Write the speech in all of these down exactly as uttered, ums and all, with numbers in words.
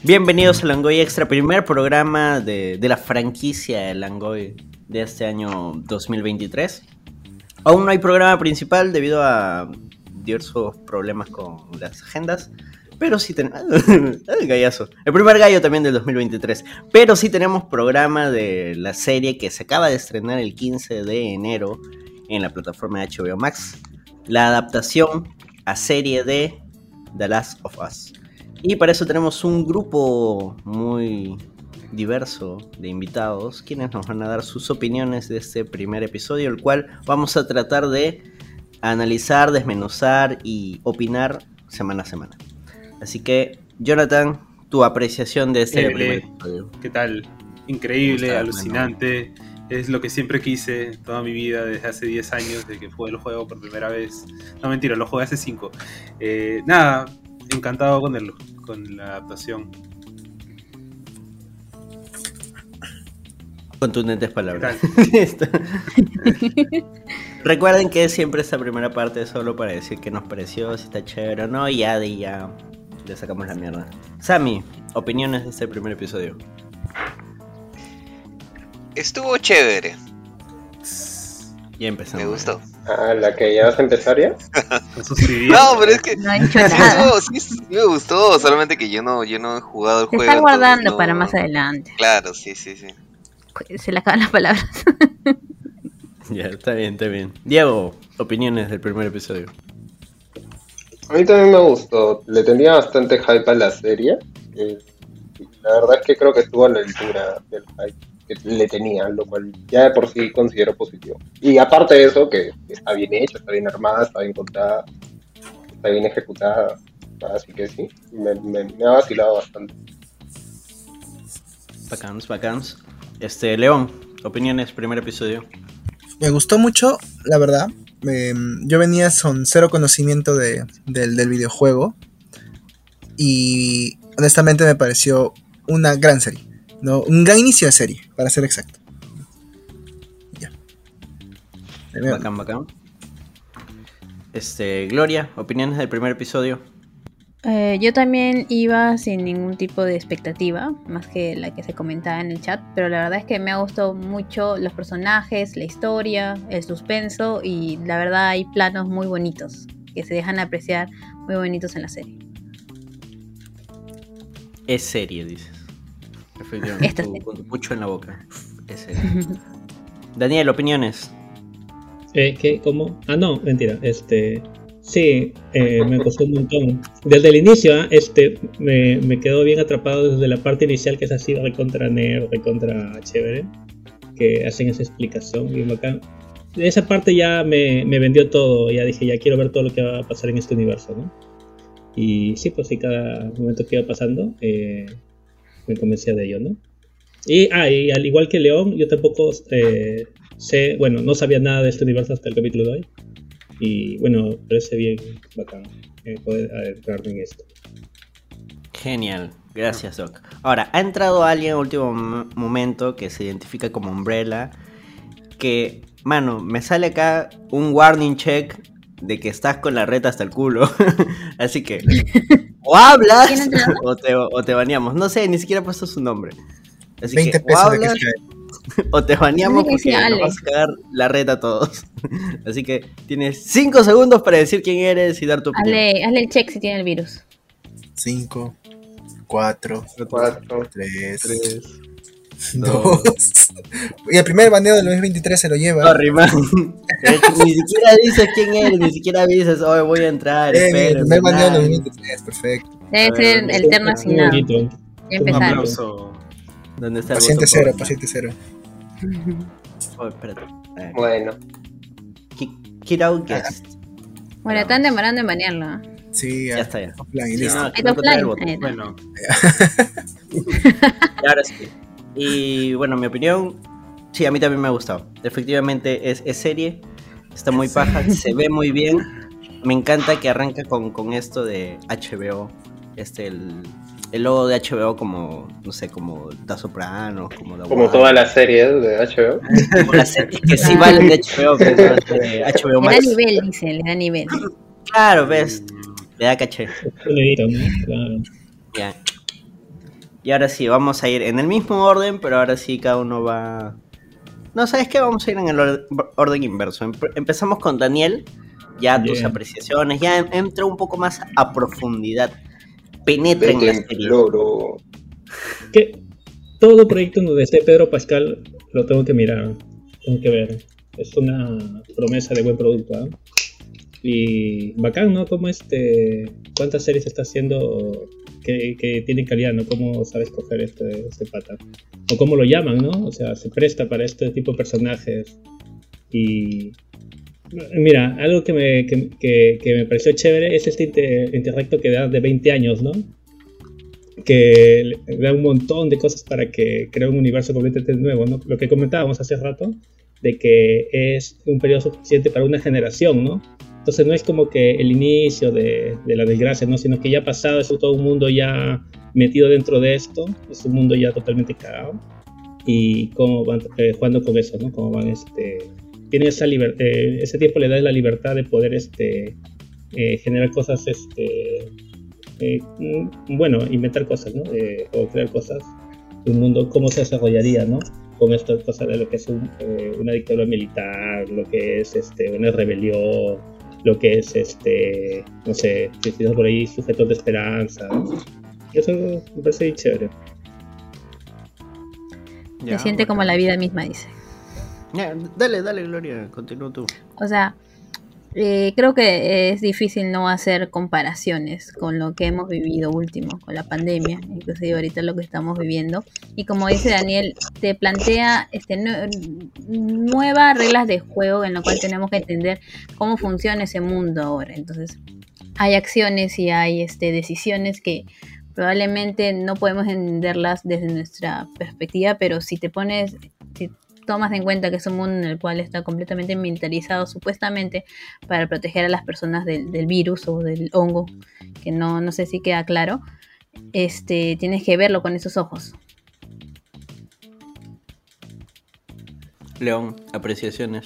Bienvenidos a Langoy Extra, primer programa de, de la franquicia de Langoy de este año dos mil veintitrés. Aún no hay programa principal debido a diversos problemas con las agendas, pero sí tenemos... ¡El gallazo! El primer gallo también del dos mil veintitrés. Pero sí tenemos programa de la serie que se acaba de estrenar el quince de enero en la plataforma de H B O Max. La adaptación a serie de The Last of Us. Y para eso tenemos un grupo muy diverso de invitados, quienes nos van a dar sus opiniones de este primer episodio, el cual vamos a tratar de analizar, desmenuzar y opinar semana a semana. Así que, Jonathan, tu apreciación de este eh, primer eh, episodio. ¿Qué tal? Increíble, alucinante. Bueno. Es lo que siempre quise toda mi vida, desde hace diez años, desde que jugué el juego por primera vez. No, mentira, lo jugué hace cinco. Eh, nada, encantado con el, con la adaptación. Contundentes palabras. Recuerden que siempre esta primera parte es solo para decir qué nos pareció, si está chévere o no, y ya de ya le sacamos la mierda. Sammy, opiniones de este primer episodio. Estuvo chévere. Ya empezamos. Me gustó. Ah, ¿la que ya vas a empezar ya? No, pero es que no sí, estuvo, sí, sí me gustó, solamente que yo no, yo no he jugado el Se juego. Está guardando no... para más adelante. Claro, sí, sí, sí. Se le acaban las palabras. Ya, está bien, está bien. Diego, opiniones del primer episodio. A mí también me gustó. Le tenía bastante hype a la serie. Eh, la verdad es que creo que estuvo a la altura del hype que le tenía, lo cual ya de por sí considero positivo. Y aparte de eso, que está bien hecha, está bien armada, está bien contada, está bien ejecutada. Así que sí, me, me, me ha vacilado bastante. Bacans, bacans. Este, León, opiniones, primer episodio. Me gustó mucho, la verdad. Eh, yo venía con cero conocimiento de, del, del videojuego. Y honestamente me pareció una gran serie. ¿No? Un gran inicio de serie, para ser exacto. Ya. Bacán, bacán. Este, Gloria, opiniones del primer episodio. Eh, yo también iba sin ningún tipo de expectativa, más que la que se comentaba en el chat, pero la verdad es que me ha gustado mucho los personajes, la historia, el suspenso, y la verdad hay planos muy bonitos que se dejan apreciar, muy bonitos en la serie. Es serie, dices. Efectivamente, tu, con tu pucho en la boca. Es serie. Daniel, opiniones. Eh, ¿qué? ¿Cómo? Ah, no, mentira. Este, sí, eh, me costó un montón. Desde el inicio, este, me, me quedó bien atrapado desde la parte inicial, que es así, recontra nerd, recontra chévere, que hacen esa explicación bien bacán. De esa parte ya me, me vendió todo. Ya dije, ya quiero ver todo lo que va a pasar en este universo, ¿no? Y sí, pues sí, cada momento que iba pasando, eh, me convencía de ello, ¿no? Y, ah, y al igual que León, yo tampoco eh, sé, bueno, no sabía nada de este universo hasta el capítulo de hoy. Y bueno, parece bien bacán eh, poder adentrarme en esto. Genial, gracias Doc. Ahora, ha entrado alguien en último m- momento que se identifica como Umbrella, que, mano, me sale acá un warning check de que estás con la reta hasta el culo. Así que o hablas o te, o te baneamos. No sé, ni siquiera he puesto su nombre. Así veinte que pesos o hablas de o te baneamos porque nos vas a cagar la reta a todos. Así que tienes cinco segundos para decir quién eres y dar tu opinión. Hazle, hazle el check si tiene el virus. cinco, cuatro, tres, dos. Y el primer baneo del dos mil veintitrés se lo lleva. Sorry, man. Ni siquiera dices quién eres, ni siquiera dices, hoy voy a entrar. Eh, esperen, el primer baneo del nada. dos mil veintitrés, perfecto. Debe ser el terno asignado. Ya Un empezaron. aplauso. ¿Dónde está el Paciente botón cero, por- paciente cero. Oh, espérate. A ver. Bueno, Ki- Kirau Guest. Bueno, están demorando en banearlo. ¿eh? Sí, Ya está, ya. offline, Sí, listo. no, Está no encontré el offline. botón. Ahí está. Bueno, Y ahora sí. Y bueno, mi opinión, sí, a mí también me ha gustado. Efectivamente es, es serie, está muy paja, se ve muy bien. Me encanta que arranca con, con esto de H B O, este, el, el logo de H B O como, no sé, como Da Sopranos, como The como Wire. todas las series de H B O. Como las series que sí valen de H B O, que son de H B O Le da Max. nivel, dice, le da nivel. Claro, ves, le da caché. Un edito, ¿no? Claro. Ya. Y ahora sí, vamos a ir en el mismo orden, pero ahora sí cada uno va... No, ¿sabes qué? Vamos a ir en el or- orden inverso. Empe- empezamos con Daniel, ya tus Yeah. apreciaciones, ya en- entra un poco más a profundidad. Penetra en Vete la en serie. floro. Que todo proyecto donde esté Pedro Pascal lo tengo que mirar, tengo que ver. Es una promesa de buen producto, ¿eh? Y bacán, ¿no? Como este, cuántas series está haciendo que, que tienen calidad, ¿no? Cómo sabe escoger este, este pata. O cómo lo llaman, ¿no? O sea, se presta para este tipo de personajes. Y mira, algo que me, que, que, que me pareció chévere es este inter, interrecto que da de veinte años, ¿no? Que le da un montón de cosas para que crea un universo completamente nuevo, ¿no? Lo que comentábamos hace rato, de que es un periodo suficiente para una generación, ¿no? Entonces no es como que el inicio de, de la desgracia, ¿no? Sino que ya ha pasado, es todo un mundo ya metido dentro de esto, es un mundo ya totalmente cagado, y cómo van eh, jugando con eso, ¿no? Cómo van, este... Tienen esa libertad, eh, ese tiempo le da la libertad de poder, este... Eh, generar cosas, este... Eh, bueno, inventar cosas, ¿no? Eh, o crear cosas, un mundo, cómo se desarrollaría, ¿no? Con estas cosas de lo que es un, eh, una dictadura militar, lo que es este, una rebelión, lo que es, este, no sé, si tienes por ahí sujetos de esperanza, ¿no? Eso me parece bien chévere. Se siente como la vida misma, dice. Ya, dale, dale, Gloria, continúa tú. O sea, eh, creo que es difícil no hacer comparaciones con lo que hemos vivido último, con la pandemia, inclusive ahorita lo que estamos viviendo. Y como dice Daniel, te plantea este, nue- nuevas reglas de juego en lo cual tenemos que entender cómo funciona ese mundo ahora. Entonces, hay acciones y hay este, decisiones que probablemente no podemos entenderlas desde nuestra perspectiva, pero si te pones... Si tomas en cuenta que es un mundo en el cual está completamente militarizado supuestamente para proteger a las personas del, del virus o del hongo, que no, no sé si queda claro, este, tienes que verlo con esos ojos. León, apreciaciones.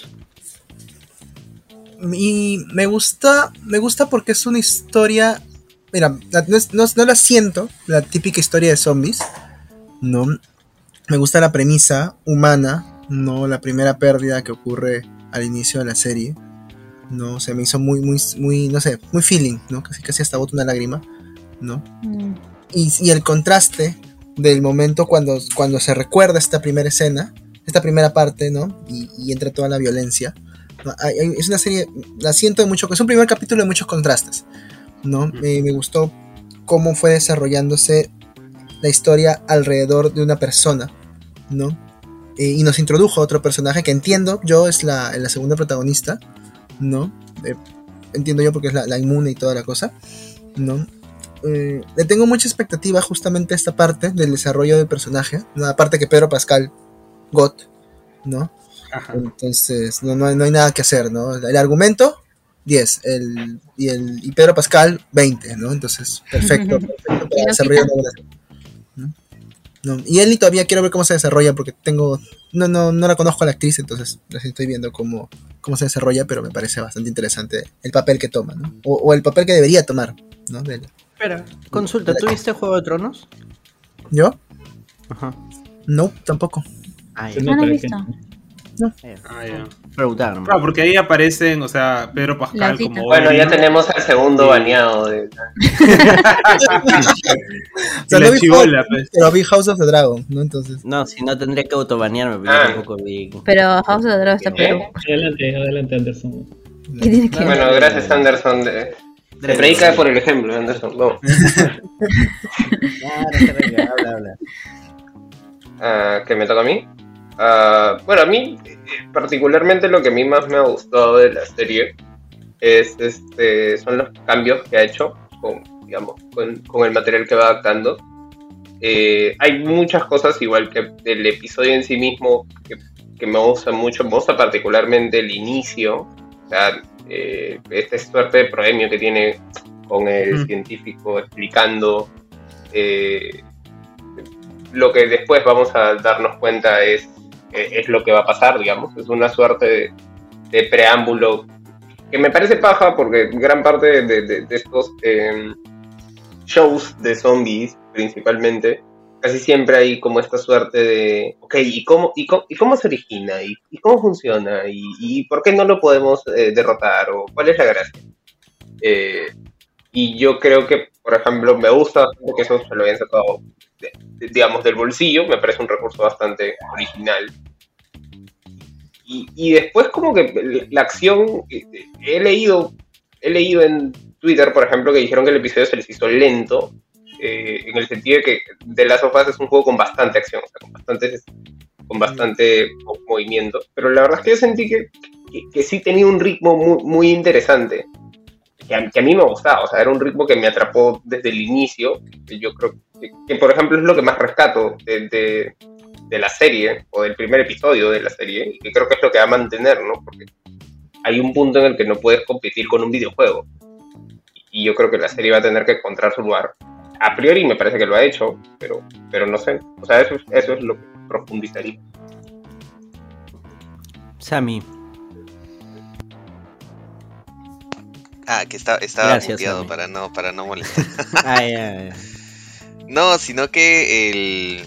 Y me gusta, me gusta porque es una historia, mira, la- no, es- no, no la siento, la típica historia de zombies, no, me gusta la premisa humana, no la primera pérdida que ocurre al inicio de la serie, no, se me hizo muy, muy, muy, no sé, muy feeling, no, casi, casi hasta boto una lágrima, no, Mm. y, y el contraste del momento cuando, cuando se recuerda esta primera escena, esta primera parte, ¿no? Y, y entra toda la violencia. ¿No? Hay- hay- es una serie, la siento de mucho, es un primer capítulo de muchos contrastes, ¿no? Me, me gustó cómo fue desarrollándose la historia alrededor de una persona, ¿no? Eh, y nos introdujo a otro personaje que entiendo yo es la, la segunda protagonista, ¿no? Eh, entiendo yo porque es la, la inmune y toda la cosa, ¿no? Eh, le tengo mucha expectativa justamente a esta parte del desarrollo del personaje, ¿no? Aparte que Pedro Pascal, God, ¿no? Ajá. Entonces no, no, hay, no hay nada que hacer, ¿no? El argumento, diez, el, y, el, y Pedro Pascal, veinte, ¿no? Entonces, perfecto, perfecto ¿Y para lo desarrollar quita? una buena serie, ¿no? No, y Ellie todavía quiero ver cómo se desarrolla porque tengo, no, no, no la conozco a la actriz, entonces recién estoy viendo cómo, cómo se desarrolla, pero me parece bastante interesante el papel que toma, ¿no? O, o el papel que debería tomar, ¿no? De, Espera, consulta, ¿tú viste Juego de Tronos? ¿yo? Ajá. No, tampoco. Ah, Se ya. No lo nota he que- visto. Ah, ya. Preguntaron. Claro, porque ahí aparecen, o sea, Pedro Pascal La hojita. como... Bueno, ya Odin, tenemos al segundo Sí. baneado. De... O sea, y la no vi chibola, House, pues. pero vi House of the Dragon, ¿no? Entonces, No, si no tendría que autobanearme, pero Ah. yo tampoco vi. Pero House of the Dragon está ¿Eh? peor. Adelante, adelante, Anderson. ¿Qué tiene que ver? Bueno, gracias Anderson. De... Se predica por el ejemplo, Anderson. Vamos. Claro, claro, habla, habla. Ah, ¿que me toca a mí? Ah, bueno, a mí eh, particularmente lo que a mí más me ha gustado de la serie es este son los cambios que ha hecho con, digamos, con, con el material que va adaptando. Eh, hay muchas cosas, igual que del episodio en sí mismo, que, que me gusta mucho. Me gusta particularmente el inicio, o sea, eh, esta suerte de premio que tiene con el Mm. científico explicando. Eh, lo que después vamos a darnos cuenta es, eh, es lo que va a pasar, digamos. Es una suerte de, de preámbulo que me parece paja porque gran parte de, de, de estos eh, shows de zombies, principalmente, casi siempre hay como esta suerte de, ok, ¿y cómo, y cómo, y cómo se origina? ¿Y, y cómo funciona? ¿Y, ¿Y por qué no lo podemos eh, derrotar? ¿O cuál es la gracia? Eh, y yo creo que, por ejemplo, me gusta bastante que eso se lo hayan sacado, de, de, digamos, del bolsillo. Me parece un recurso bastante original. Y, y después como que la acción, he leído, he leído en Twitter, por ejemplo, que dijeron que el episodio se les hizo lento, eh, en el sentido de que The Last of Us es un juego con bastante acción, o sea, con bastante, con bastante movimiento. Pero la verdad es que yo sentí que, que, que sí tenía un ritmo muy, muy interesante, que a, que a mí me gustaba, o sea, era un ritmo que me atrapó desde el inicio, que yo creo que, que por ejemplo, es lo que más rescato de... de de la serie, o del primer episodio de la serie, y que creo que es lo que va a mantener, ¿no? Porque hay un punto en el que no puedes competir con un videojuego, y yo creo que la serie va a tener que encontrar su lugar. A priori me parece que lo ha hecho, pero, pero no sé, o sea, eso, eso es lo que profundizaría. Sammy. Ah, que está, estaba Gracias, muteado Sammy. para no, para no molestar. Ah, ya, ya. No, sino que el...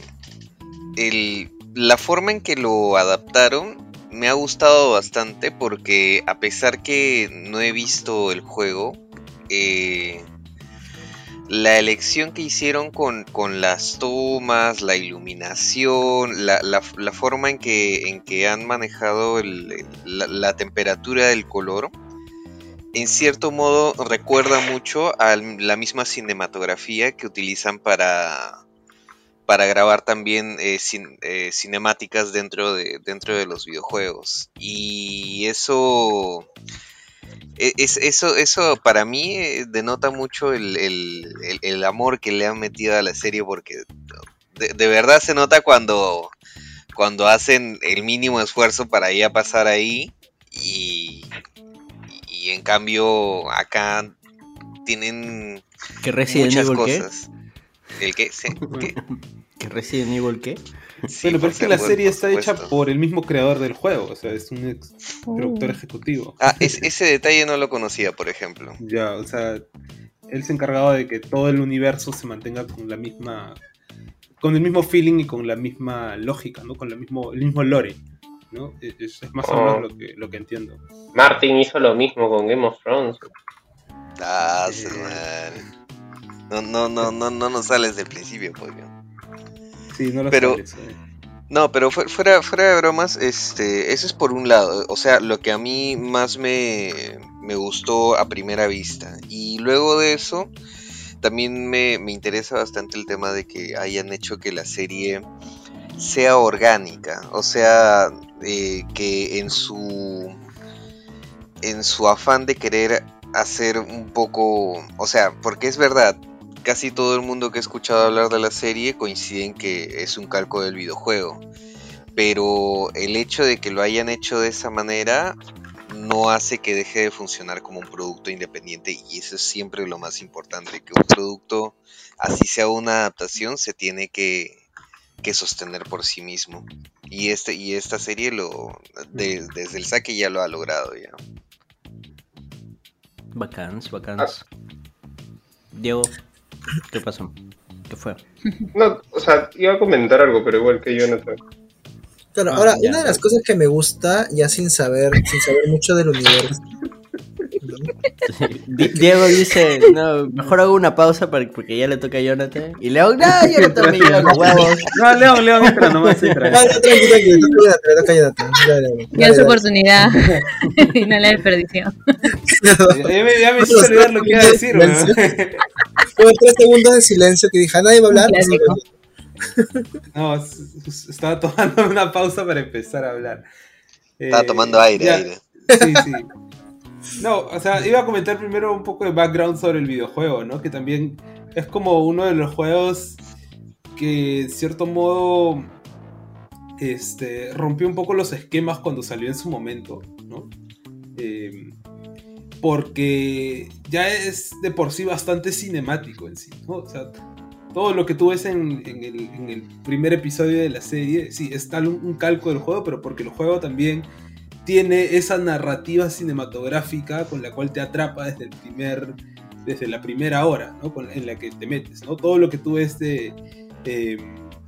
El, la forma en que lo adaptaron me ha gustado bastante porque a pesar que no he visto el juego, eh, la elección que hicieron con, con las tomas, la iluminación, la, la, la forma en que, en que han manejado el, el, la, la temperatura del color, en cierto modo recuerda mucho a la misma cinematografía que utilizan para... para grabar también eh, cin- eh, cinemáticas dentro de, dentro de los videojuegos. Y eso, es, eso, eso para mí eh, denota mucho el, el, el, el amor que le han metido a la serie, porque de, de verdad se nota cuando, cuando hacen el mínimo esfuerzo para ir a pasar ahí, y, y en cambio acá tienen ¿Que Resident muchas Evil cosas. ¿El qué? ¿Sí? ¿Qué? ¿Que Resident Evil qué? Sí, bueno, pero es que la serie está hecha por el mismo creador del juego, o sea, es un ex productor ejecutivo. Ah, es, ese detalle no lo conocía, por ejemplo. Ya, o sea, él se ha encargado de que todo el universo se mantenga con la misma, con el mismo feeling y con la misma lógica, ¿no? Con la mismo, el mismo lore, ¿no? Es, es más o menos Oh. lo que, lo que entiendo. Martin hizo lo mismo con Game of Thrones. Ah, Eh. man. No, no, no, no, no nos sales del principio, pues. Sí, no lo Pero- sabes, eh. No, pero fu- fuera, fuera de bromas, este, eso es por un lado, o sea, lo que a mí más me, me gustó a primera vista. Y luego de eso, también me, me interesa bastante el tema de que hayan hecho que la serie sea orgánica, o sea, eh, que en su, en su afán de querer hacer un poco, o sea, porque es verdad, casi todo el mundo que ha escuchado hablar de la serie coincide en que es un calco del videojuego, pero el hecho de que lo hayan hecho de esa manera no hace que deje de funcionar como un producto independiente, y eso es siempre lo más importante, que un producto, así sea una adaptación, se tiene que, que sostener por sí mismo, y este y esta serie lo de- desde el saque ya lo ha logrado ya. Bacans, bacans. Diego, ¿qué pasó? ¿Qué fue? No, o sea, iba a comentar algo, pero igual que Jonathan. Claro, Ah, ahora, ya, una de ya. las cosas que me gusta, ya sin saber, sin saber mucho del universo, ¿no? Di- Diego dice, no, mejor hago una pausa para, porque ya le toca a Jonathan. Y León, no, Jonathan me lleva los huevos. No, León, León, entra nomás, entra. No, no, tranquilo, tranquilo, le toca a Jonathan, le toca a Jonathan. Dale, dale, Ya dale, su dale. oportunidad y no la desperdició. Ya me, ya me hiciste olvidar lo que iba a decir, weón. Hubo tres segundos de silencio que dije, nadie va a hablar. pues, Clásico. No, s- s- estaba tomando una pausa para empezar a hablar. Estaba Eh, tomando aire, ya, aire. Sí, sí. No, o sea, iba a comentar primero un poco de background sobre el videojuego, ¿no? Que también es como uno de los juegos que, en cierto modo, este, rompió un poco los esquemas cuando salió en su momento, ¿no? Eh, porque ya es de por sí bastante cinemático en sí, ¿no? O sea, todo lo que tú ves en, en, el, en el primer episodio de la serie, sí, es tal un, un calco del juego, pero porque el juego también tiene esa narrativa cinematográfica con la cual te atrapa desde el primer, desde la primera hora, ¿no? Con, en la que te metes, ¿no? Todo lo que tú ves de, eh,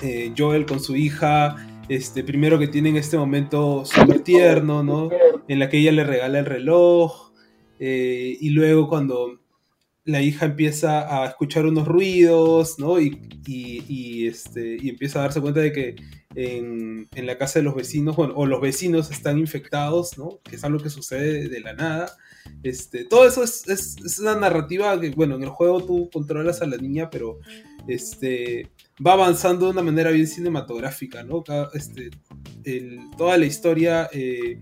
eh, Joel con su hija, este, primero que tienen este momento súper tierno, ¿no? En la que ella le regala el reloj, eh, y luego cuando la hija empieza a escuchar unos ruidos, ¿no? Y, y, y, este, y empieza a darse cuenta de que en, en la casa de los vecinos, bueno, o los vecinos están infectados, ¿no? Que es algo que sucede de la nada. Este, todo eso es, es, es una narrativa que, bueno, en el juego tú controlas a la niña, pero este, va avanzando de una manera bien cinematográfica, ¿no? Cada, este, el, toda la historia eh,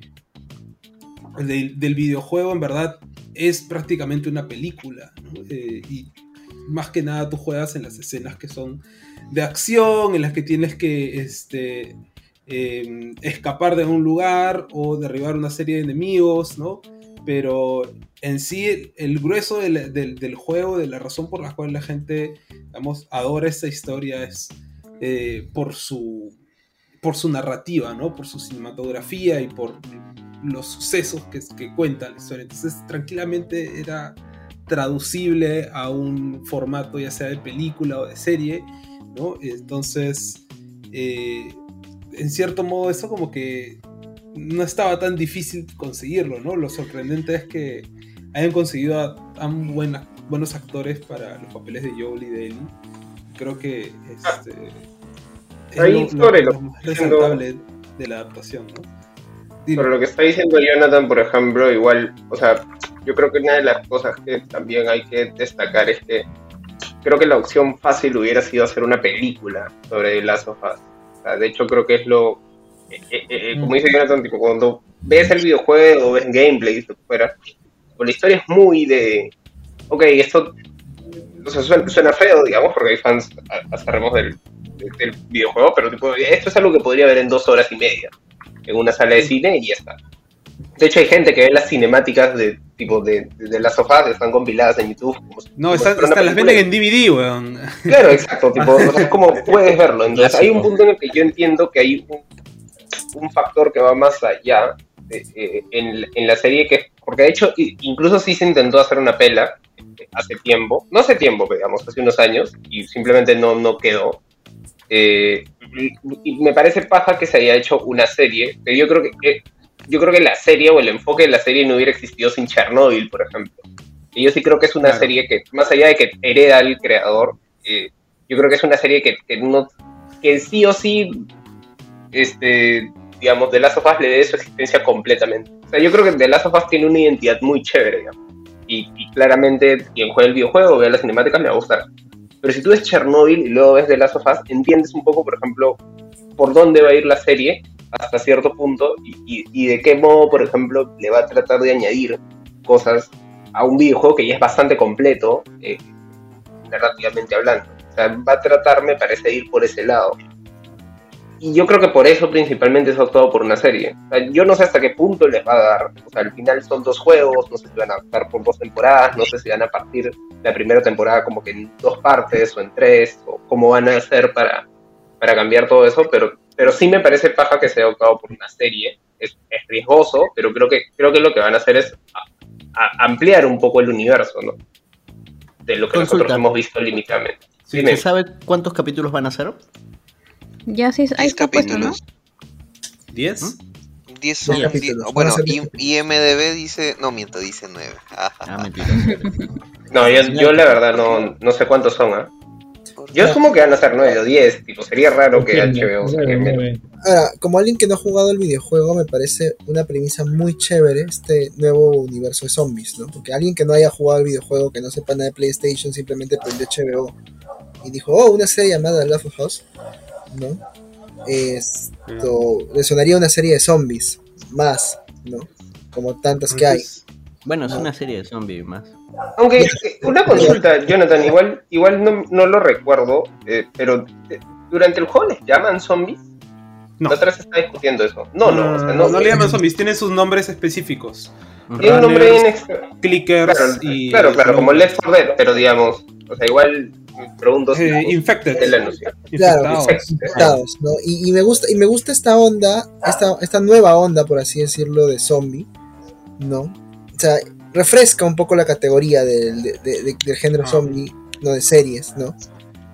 del, del videojuego, en verdad, es prácticamente una película, ¿no? Eh, y más que nada tú juegas en las escenas que son de acción, en las que tienes que este, eh, escapar de un lugar o derribar una serie de enemigos, ¿no? Pero en sí el, el grueso del, del, del juego, de la razón por la cual la gente, digamos, adora esta historia es eh, por su por su narrativa, ¿no? Por su cinematografía y por los sucesos que, que cuenta la historia. Entonces tranquilamente era traducible a un formato ya sea de película o de serie, ¿no? Entonces eh, en cierto modo eso como que no estaba tan difícil conseguirlo, ¿no? Lo sorprendente es que hayan conseguido a tan buena, buenos actores para los papeles de Joel y de Ellie. Creo que este, Ahí es lo, sobre lo, lo, lo más resaltable de la adaptación, ¿no? Pero lo que está diciendo Jonathan, por ejemplo, igual, o sea, yo creo que una de las cosas que también hay que destacar es que creo que la opción fácil hubiera sido hacer una película sobre The Last of Us. O sea, de hecho, creo que es lo... Eh, eh, eh, como dice Jonathan, tipo, cuando ves el videojuego o ves gameplay, lo que fuera, pues la historia es muy de... Ok, esto... O sea, suena, suena feo, digamos, porque hay fans acérrimos del, del videojuego, pero tipo, esto es algo que podría ver en dos horas y media en una sala de cine y ya está. De hecho hay gente que ve las cinemáticas de tipo de, de, de las sofás que están compiladas en YouTube. Como, no, como están, están las venden en D V D, weón. Claro, exacto, tipo, o sea, como puedes verlo. Entonces hay un punto en el que yo entiendo que hay un, un factor que va más allá de, eh, en, en la serie, que porque de hecho incluso sí se intentó hacer una pela hace tiempo, no hace tiempo, digamos, hace unos años, y simplemente no, no quedó. Eh, y me parece paja que se haya hecho una serie, pero yo creo que, que yo creo que la serie o el enfoque de la serie no hubiera existido sin Chernobyl, por ejemplo. Y yo sí creo que es una claro. serie que, más allá de que hereda al creador, eh, yo creo que es una serie que, que, no, que sí o sí, este, digamos, The Last of Us le dé su existencia completamente. O sea, yo creo que The Last of Us tiene una identidad muy chévere, digamos. Y, y claramente quien juegue el videojuego o vea las cinemáticas le va a gustar. Pero si tú ves Chernobyl y luego ves The Last of Us, entiendes un poco, por ejemplo, por dónde va a ir la serie hasta cierto punto y, y, y de qué modo, por ejemplo, le va a tratar de añadir cosas a un videojuego que ya es bastante completo, eh, narrativamente hablando. O sea, va a tratar, me parece, de ir por ese lado. Y yo creo que por eso principalmente se ha optado por una serie. O sea, yo no sé hasta qué punto les va a dar. O sea, al final son dos juegos, no sé si van a estar por dos temporadas, no sé si van a partir la primera temporada como que en dos partes o en tres, o cómo van a hacer para, para cambiar todo eso, pero, pero sí me parece paja que se haya optado por una serie. Es, es riesgoso, pero creo que, creo que lo que van a hacer es a, a ampliar un poco el universo, ¿no? De lo que Consulta. nosotros hemos visto limitadamente. Sí, ¿se sabe cuántos capítulos van a ser? Ya sí, hay capítulos. ¿Diez? Diez son. diez, bueno, I M D B dice. No, miento, dice nueve. Ah, mentira. No, yo, yo la verdad no, no sé cuántos son, ¿eh? Yo asumo que van a ser nueve o diez. Tipo, sería raro que H B O saque menos. Ahora, como alguien que no ha jugado el videojuego, me parece una premisa muy chévere este nuevo universo de zombies, ¿no? Porque alguien que no haya jugado el videojuego, que no sepa nada de PlayStation, simplemente prendió H B O y dijo, oh, una serie llamada Last of Us, ¿no? Esto le sonaría una serie de zombies más, ¿no? Como tantas que hay. Bueno, es una serie de zombies más. Aunque una consulta, Jonathan, igual igual no, no lo recuerdo, eh, pero eh, durante el juego les llaman zombies. No. La otra vez se está discutiendo eso. No, no, no, o sea, no, no, no le llaman zombies, tienen sus nombres específicos. Tiene un nombre bien extra. Clickers claro, y. Claro, claro, como Left four Dead, pero digamos, o sea, igual me pregunto si. Eh, infected. Es la noción. Claro, infectados, infectados, ¿no? Y, y me gusta, y me gusta esta onda, esta, esta nueva onda, por así decirlo, de zombie, ¿no? O sea, refresca un poco la categoría del, de, de, del género ah. zombie, no de series, ¿no?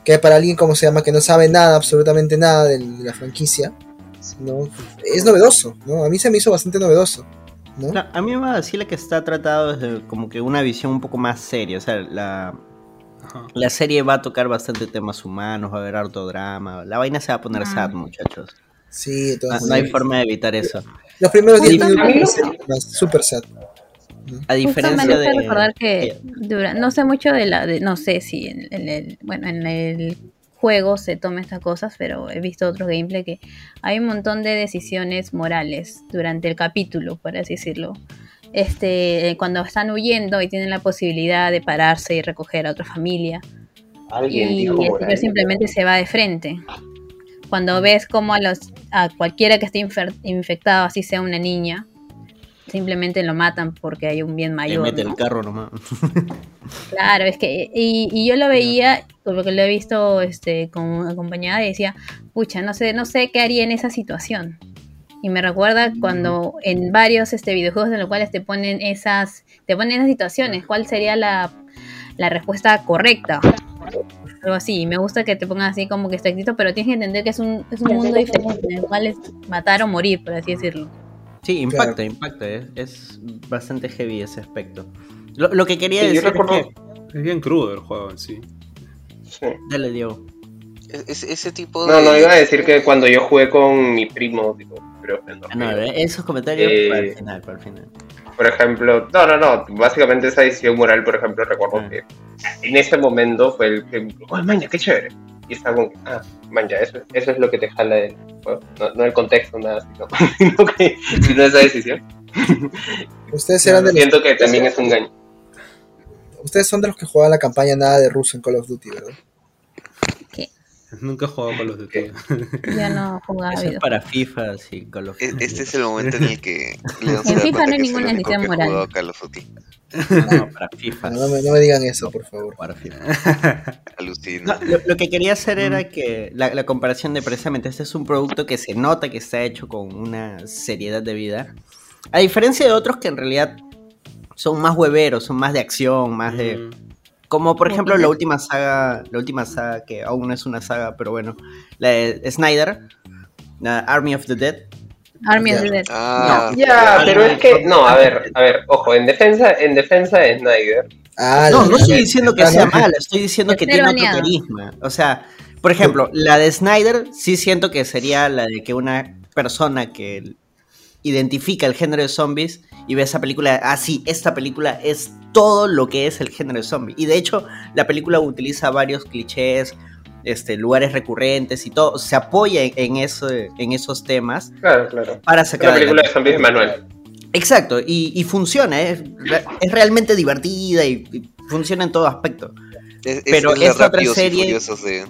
que para alguien como se llama que no sabe nada, absolutamente nada de la franquicia, ¿no? Es novedoso, ¿no? A mí se me hizo bastante novedoso, ¿no? No, a mí me va a decir que está tratado desde como que una visión un poco más seria, o sea, la, la serie va a tocar bastante temas humanos, va a haber harto drama, la vaina se va a poner sad, muchachos. Sí, de todas no, no hay maneras. forma de evitar eso. Los primeros diez Justo minutos me- de la serie, super sad. A diferencia Justo me hace de... recordar que dura, no sé mucho de la, de, no sé si en, en el, bueno, en el juego se toma estas cosas, pero he visto otros gameplay que hay un montón de decisiones morales durante el capítulo, por así decirlo. Este, cuando están huyendo y tienen la posibilidad de pararse y recoger a otra familia, Alguien y dijo el moral. señor simplemente se va de frente. Cuando ves como a los a cualquiera que esté infer- infectado, así sea una niña, simplemente lo matan porque hay un bien Le mayor, mete ¿no? el carro nomás. Claro, es que y, y yo lo veía, porque lo he visto este con acompañada y decía, pucha, no sé, no sé qué haría en esa situación. Y me recuerda cuando en varios este videojuegos en los cuales te ponen esas te ponen esas situaciones, ¿cuál sería la, la respuesta correcta? Algo así, y me gusta que te pongan así como que está escrito, pero tienes que entender que es un, es un mundo diferente en el cual es matar o morir, por así decirlo. Sí, impacta, Claro. impacta. Es, es bastante heavy ese aspecto. Lo, lo que quería Sí, yo decir recuerdo- es que... Es bien crudo el juego en sí. Sí. Dale, Diego. Es- ese tipo No, de... no, iba a decir que cuando yo jugué con mi primo, tipo, creo que no, Ah, no, pero, esos comentarios Eh, para el final, para el final. por ejemplo, no, no, no, básicamente esa decisión moral, por ejemplo, recuerdo Ah. que en ese momento fue el que, oh, maña, qué chévere. Y estaba como, ah, maña, eso, eso es lo que te jala del juego, no, no el contexto, nada, sino, sino, que, sino esa decisión. Ustedes eran de los, Siento que también es un engaño. ustedes son de los que jugaban la campaña nada de ruso en Call of Duty, ¿verdad? Nunca he jugado con los de tío. Yo no jugaba Eso es videojuegos. para FIFA, sí, Call of E- Duty. Este es el momento en el que Leon se En da FIFA cuenta no hay que es el ninguna único decisión que ha moral. jugado Call of Duty. No, para FIFA. No, no me, no me digan eso, por favor. Para FIFA. Alucina. No, lo, lo que quería hacer era que la, la comparación de precisamente este es un producto que se nota que está hecho con una seriedad de vida. A diferencia de otros que en realidad son más hueveros, son más de acción, más de... Mm. Como por Como ejemplo que- la última saga, la última saga que aún no es una saga, pero bueno, la de Snyder, la Army of the Dead. Army of Ya. the Dead. Ah, Ya, No, pero no, es que, no, no, a no, ver, a ver, ojo, en defensa, en defensa de Snyder, Ah, No, la- no estoy la- diciendo que ah, sea no. mala, estoy diciendo que Tercero tiene otro baneado. carisma. O sea, por ejemplo, la de Snyder sí siento que sería la de que una persona que identifica el género de zombies y ve esa película, ah, sí, esta película es todo lo que es el género de zombie. Y de hecho, la película utiliza varios clichés, este, lugares recurrentes y todo, se apoya en, en, eso, en esos temas claro, claro. para Es sacar una película de adelante. zombies de Manuel. Exacto, y, y funciona, ¿eh? es, es realmente divertida y, y funciona en todo aspecto. es, es- Pero es la esta otra Rápidos y serie- Furiosos de...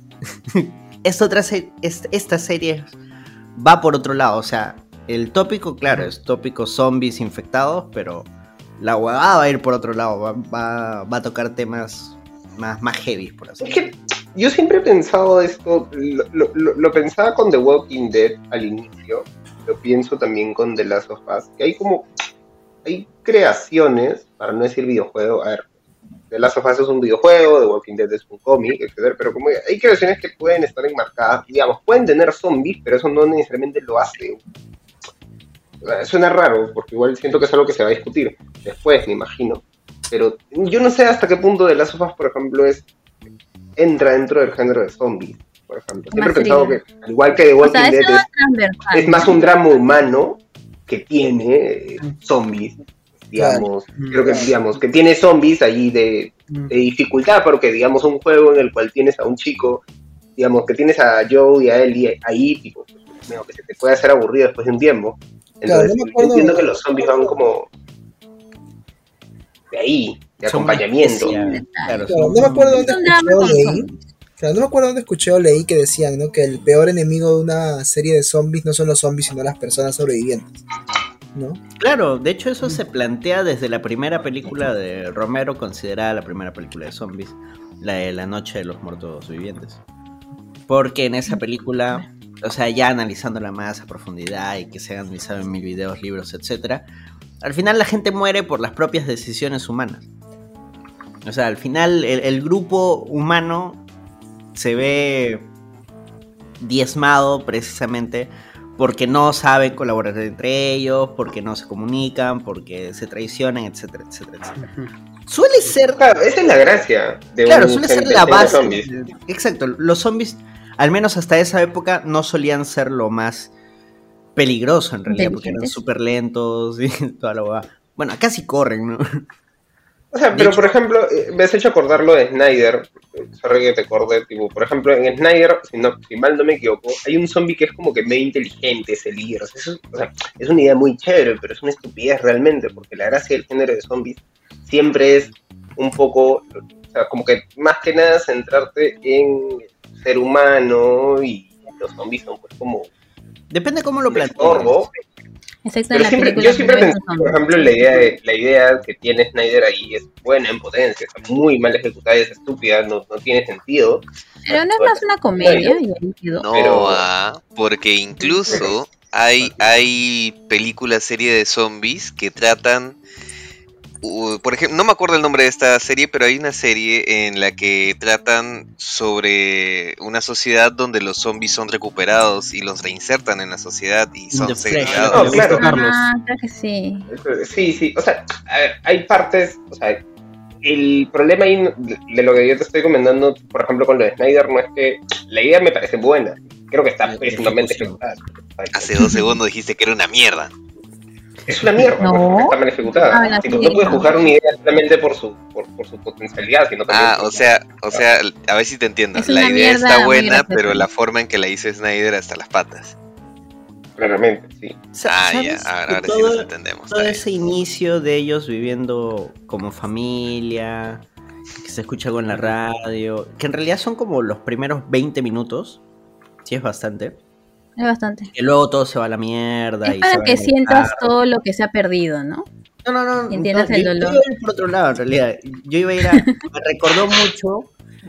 Esta otra se- es- esta serie va por otro lado, o sea, el tópico, claro, es tópico zombies infectados, pero la huevada va a ir por otro lado, va, va, va a tocar temas más, más heavy, por así Es decirlo. que yo siempre he pensado esto, lo, lo- lo- lo pensaba con The Walking Dead al inicio, lo pienso también con The Last of Us, que hay como, hay creaciones, para no decir videojuego, a ver, The Last of Us es un videojuego, The Walking Dead es un cómic, etcétera, pero como hay creaciones que pueden estar enmarcadas, digamos, pueden tener zombies, pero eso no necesariamente lo hace. O sea, suena raro, porque igual siento que es algo que se va a discutir después, me imagino. Pero yo no sé hasta qué punto The Last of Us, por ejemplo, es entra dentro del género de zombies, por ejemplo. Siempre he Más pensado thriller. que, al igual que The O Walking sea, Dead, eso es, es transversal. es más un drama humano que tiene eh, zombies, digamos. Creo que, digamos, que tiene zombies allí de, de dificultad, porque, digamos, un juego en el cual tienes a un chico, digamos, que tienes a Joe y a Ellie ahí, tipo, medio que se te puede hacer aburrido después de un tiempo. Claro, Entonces, no me acuerdo- entiendo que los zombies van como de ahí, de Son una acompañamiento. especie, claro, Claro, son- no me acuerdo dónde Es un drama escuché o con leí. zombies. Claro, no me acuerdo dónde escuché o leí que decían, ¿no? Que el peor enemigo de una serie de zombies no son los zombies, sino las personas sobrevivientes. ¿No? Claro, de hecho eso se plantea desde la primera película de Romero, considerada la primera película de zombies, la de La Noche de los Muertos Vivientes. Porque en esa película, o sea, ya analizándola más a profundidad y que se ha analizado en mil videos, libros, etcétera, al final la gente muere por las propias decisiones humanas. O sea, al final el, el grupo humano se ve diezmado precisamente porque no saben colaborar entre ellos, porque no se comunican, porque se traicionan, etcétera, etcétera, etcétera. Suele ser... Claro, esa es la gracia de Claro, un suele ser gente la de base. zombies. Exacto, los zombies, al menos hasta esa época, no solían ser lo más peligroso en realidad, porque eran Inteligentes. súper lentos y toda la huevada. Bueno, acá sí corren, ¿no? O sea, De pero hecho- por ejemplo, eh, me has hecho acordar lo de Snyder. eh, Sorry que te acordé, tipo, por ejemplo, en Snyder, si, no, si mal no me equivoco, hay un zombie que es como que medio inteligente, es el líder. O sea, eso- o sea, es una idea muy chévere, pero es una estupidez realmente, porque la gracia del género de zombies siempre es un poco, o sea, como que más que nada centrarte en el ser humano, y los zombies son pues como Depende cómo lo un plantees. estorbo. Excepto en Pero la siempre, película yo siempre que pensé, son por zombies. ejemplo, la idea, de- la idea que tiene Snyder ahí es buena en potencia, está muy mal ejecutada y es estúpida, no, no tiene sentido. Pero no es más una comedia y ahí quedó. No, Pero- ah, porque incluso hay, hay películas, serie de zombies que tratan, uh, por ejemplo, no me acuerdo el nombre de esta serie, pero hay una serie en la que tratan sobre una sociedad donde los zombies son recuperados y los reinsertan en la sociedad y son The Flash. segregados. No, claro. Carlos. Ah, creo que sí. Sí, sí, o sea, a ver, hay partes, o sea, el problema ahí de lo que yo te estoy comentando, por ejemplo, con lo de Snyder, no es que la idea me parece buena, creo que está La pésimamente ejecución. ejecutada. Hace dos segundos dijiste que era una mierda. Es una mierda, No. pues, porque está mal ejecutada. Ah, la Tipo, serie, no puedes no. juzgar una idea solamente por su, por, por su potencialidad, sino también Ah, por- o sea, o sea, a ver si te entiendo. Es La una idea mierda está muy buena, graciosa. pero la forma en que la hizo Snyder hasta las patas. claramente, sí. Sa- Ah, ya, ¿sabes ahora, que ahora sí todo- nos entendemos. Todo está bien. ese inicio de ellos viviendo como familia, que se escucha algo en la radio, que en realidad son como los primeros veinte minutos, sí es bastante, Es bastante. que luego todo se va a la mierda. Es y se para va que en el sientas carro. todo lo que se ha perdido, ¿no? No, no, no. y entiendas no, el yo- dolor. Yo iba a ir por otro lado, en realidad. Yo iba a ir a... Me recordó mucho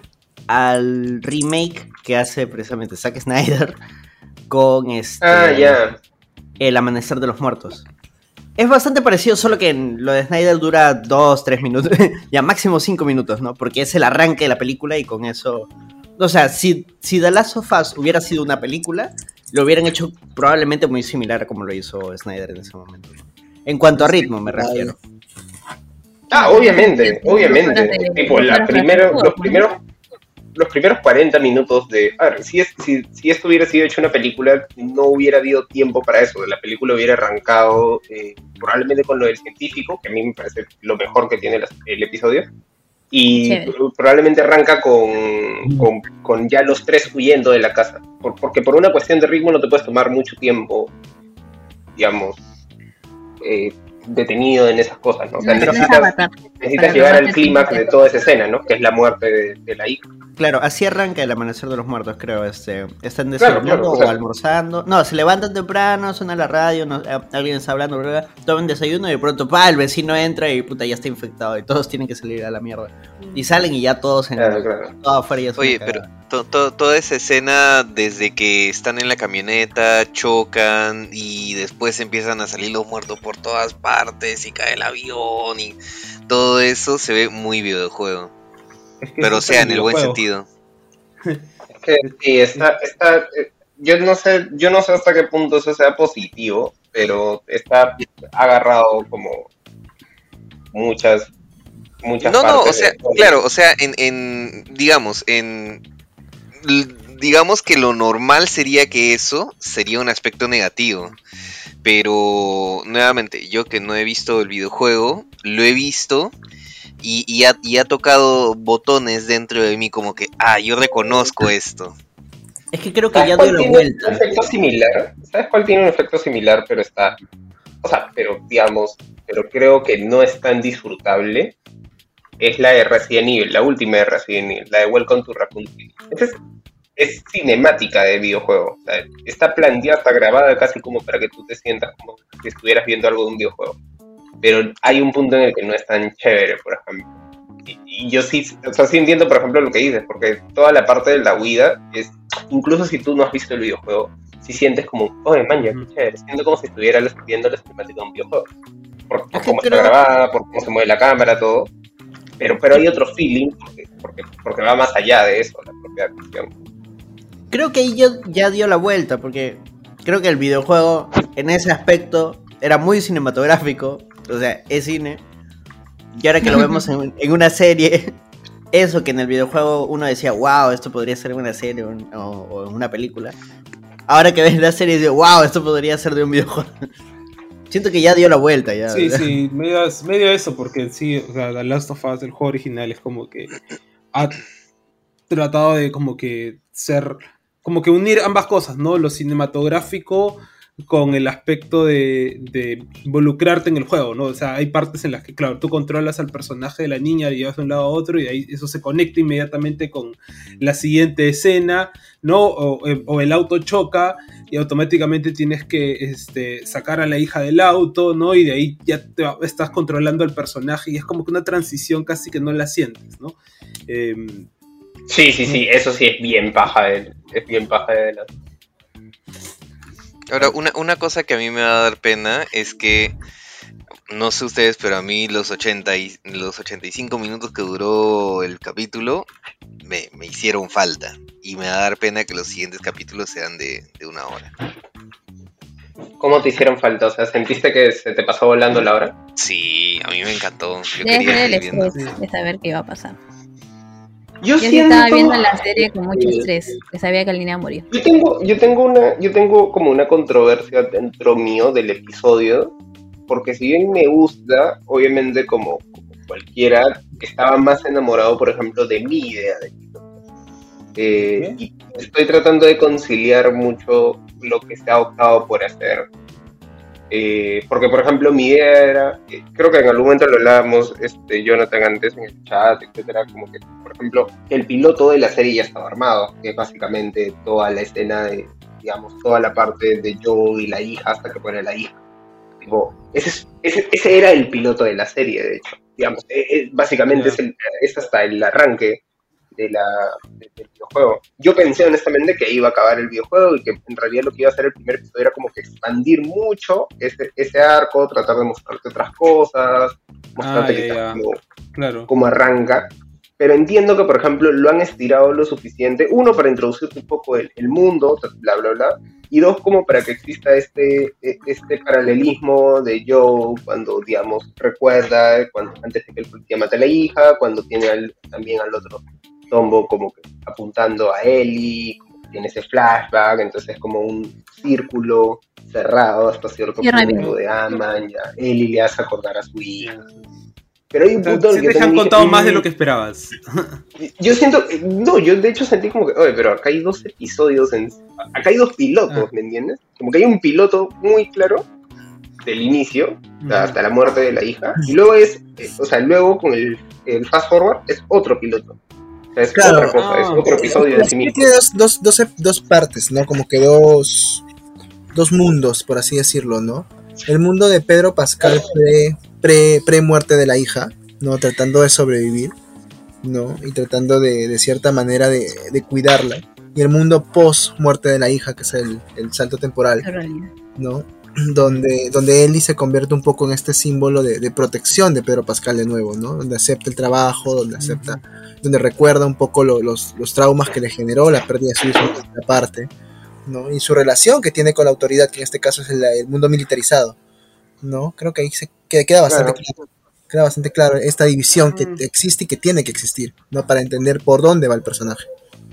al remake que hace precisamente Zack Snyder con este... Ah, ya. El Amanecer de los Muertos. Es bastante parecido, solo que en lo de Snyder dura dos, tres minutos, ya máximo cinco minutos, ¿no? Porque es el arranque de la película y con eso... O sea, si, si The Last of Us hubiera sido una película, lo hubieran hecho probablemente muy similar a como lo hizo Snyder en ese momento. En cuanto a ritmo, me refiero. Ah, obviamente, Sí, obviamente. dos horas de- Tipo, dos la horas de primero, juego, los ¿no? primeros los primeros cuarenta minutos de... A ver, si, es, si, si esto hubiera sido hecho una película, no hubiera habido tiempo para eso. La película hubiera arrancado eh, probablemente con lo del científico, que a mí me parece lo mejor que tiene la- el episodio. Y Chévere. probablemente arranca con, con, con ya los tres huyendo de la casa. Por- porque por una cuestión de ritmo no te puedes tomar mucho tiempo, digamos, eh, detenido en esas cosas, ¿no? O sea, No, no es necesitas, Avatar. necesitas para llegar al tomarte clímax tiempo. de toda esa escena, ¿no? Que es la muerte de, de la hija. Claro, así arranca el Amanecer de los Muertos, creo. Este, están Claro, desayunando claro, o sea- o almorzando. No, se levantan temprano, suena la radio, no- eh, alguien está hablando, bla, bla, bla, toman desayuno y de pronto, pa, el vecino entra y puta, ya está infectado y todos tienen que salir a la mierda. Y salen y ya todos en Claro, claro. todo afuera ya es una Oye, cagada. pero to- to- toda esa escena desde que están en la camioneta, chocan y después empiezan a salir los muertos por todas partes y cae el avión y todo eso se ve muy videojuego. Es que Pero o eso sea, es en el buen videojuego. sentido. Es que sí, está, está, eh, yo no sé, yo no sé hasta qué punto eso sea positivo, pero está agarrado como muchas, muchas No, no, partes o sea, de- claro, o sea, en, en digamos, en l- digamos que lo normal sería que eso sería un aspecto negativo. Pero nuevamente, yo que no he visto el videojuego, lo he visto y, y, ha, y ha tocado botones dentro de mí como que, ah, yo reconozco esto. Es que creo que ¿Sabes ya cuál dio la tiene vuelta. un efecto similar? ¿Sabes cuál tiene un efecto similar, pero está, o sea, pero digamos, pero creo que no es tan disfrutable? Es la de Resident Evil, la última de Resident Evil, la de Welcome to Raccoon City. Esa es, es cinemática de videojuego, o sea, está planteada, está grabada casi como para que tú te sientas como si estuvieras viendo algo de un videojuego. Pero hay un punto en el que no es tan chévere, por ejemplo. Y, y yo sí, o sea, sí entiendo, por ejemplo, lo que dices, porque toda la parte de la huida es, incluso si tú no has visto el videojuego, sí sientes como, oye, man, ya, qué chévere, siento como si estuviera viendo la cinemática de un videojuego. Por, por Es que cómo creo- está grabada, por cómo se mueve la cámara, todo. Pero, pero hay otro feeling, porque, porque, porque va más allá de eso. ¿no? propia acción. Creo que ahí ya, ya dio la vuelta, porque creo que el videojuego en ese aspecto era muy cinematográfico, o sea, es cine, y ahora que lo vemos en, en una serie, eso que en el videojuego uno decía, wow, esto podría ser una serie o, o una película, ahora que ves la serie dices, wow, esto podría ser de un videojuego. Siento que ya dio la vuelta. Ya, sí, sí, medio, medio eso, porque sí, o sea, The Last of Us, el juego original, es como que ha tratado de como que ser, como que unir ambas cosas, ¿no? Lo cinematográfico con el aspecto de, de involucrarte en el juego, ¿no? O sea, hay partes en las que, claro, tú controlas al personaje de la niña, le llevas de un lado a otro y ahí eso se conecta inmediatamente con la siguiente escena, ¿no? O, o el auto choca y automáticamente tienes que este, sacar a la hija del auto, ¿no? Y de ahí ya te, estás controlando al personaje y es como que una transición casi que no la sientes, ¿no? Eh, sí, sí, sí, eso sí es bien paja, de, es bien paja de la... Ahora, una, una cosa que a mí me va a dar pena es que, no sé ustedes, pero a mí los ochenta y, los ochenta y cinco minutos que duró el capítulo me, me hicieron falta. Y me va a dar pena que los siguientes capítulos sean de, de una hora. ¿Cómo te hicieron falta? O sea, ¿sentiste que se te pasó volando la hora? Sí, a mí me encantó. Yo Debe quería ser el seguir viendo. estrés de saber qué iba a pasar. Yo, Yo sí siento... estaba viendo la serie con mucho estrés, que sabía que el niño murió. Yo tengo, yo tengo una, yo tengo como una controversia dentro mío del episodio, porque si bien me gusta, obviamente como, como cualquiera, estaba más enamorado, por ejemplo, de mi idea de piloto. Eh, y estoy tratando de conciliar mucho lo que se ha optado por hacer. Eh, porque, por ejemplo, mi idea era, eh, creo que en algún momento lo hablábamos, este, Jonathan, antes en el chat, etcétera, como que, por ejemplo, que el piloto de la serie ya estaba armado, que es básicamente toda la escena de, digamos, toda la parte de Joe y la hija hasta que pone la hija. Tipo, ese, ese, ese era el piloto de la serie, de hecho. Digamos, es, es, básicamente yeah. es, el, es hasta el arranque de la, de, del videojuego. Yo pensé honestamente que iba a acabar el videojuego y que en realidad lo que iba a hacer el primer episodio era como que expandir mucho ese, ese arco, tratar de mostrarte otras cosas, mostrarte ah, que yeah, como, claro. cómo arranca. Pero entiendo que, por ejemplo, lo han estirado lo suficiente, uno, para introducirte un poco el, el mundo, bla, bla, bla, y dos, como para que exista este, este paralelismo de Joe cuando, digamos, recuerda, cuando, antes de que el policía mate a la hija, cuando tiene al, también al otro Tombo como que apuntando a Ellie, como que tiene ese flashback, entonces es como un círculo cerrado hasta cierto y punto bien. De aman, ya Ellie le hace acordar a su hija. Pero hay un punto en el que te han contado dije, más de lo que esperabas. Yo siento, no, yo de hecho sentí como que, oye, pero acá hay dos episodios, en, acá hay dos pilotos, ah. ¿me entiendes? Como que hay un piloto muy claro del inicio, mm. hasta la muerte de la hija, y luego es, eh, o sea, luego con el, el fast forward es otro piloto. O sea, es claro. otra cosa, ah, es otro episodio de sí mismo. Tiene dos, dos, dos, dos partes, ¿no? Como que dos, dos mundos, por así decirlo, ¿no? El mundo de Pedro Pascal pre, pre, pre muerte de la hija, ¿no? Tratando de sobrevivir, ¿no? Y tratando de, de cierta manera de, de cuidarla. Y el mundo post muerte de la hija, que es el, el salto temporal, ¿no? Donde, donde Ellie se convierte un poco en este símbolo de, de protección de Pedro Pascal de nuevo, ¿no? Donde acepta el trabajo, donde acepta, uh-huh. donde recuerda un poco lo, los, los traumas que le generó la pérdida de su hijo en esta parte, ¿no? Y su relación que tiene con la autoridad, que en este caso es el, el mundo militarizado, ¿no? Creo que ahí se queda, queda bastante claro. claro, queda bastante claro esta división uh-huh. que existe y que tiene que existir, ¿no? Para entender por dónde va el personaje.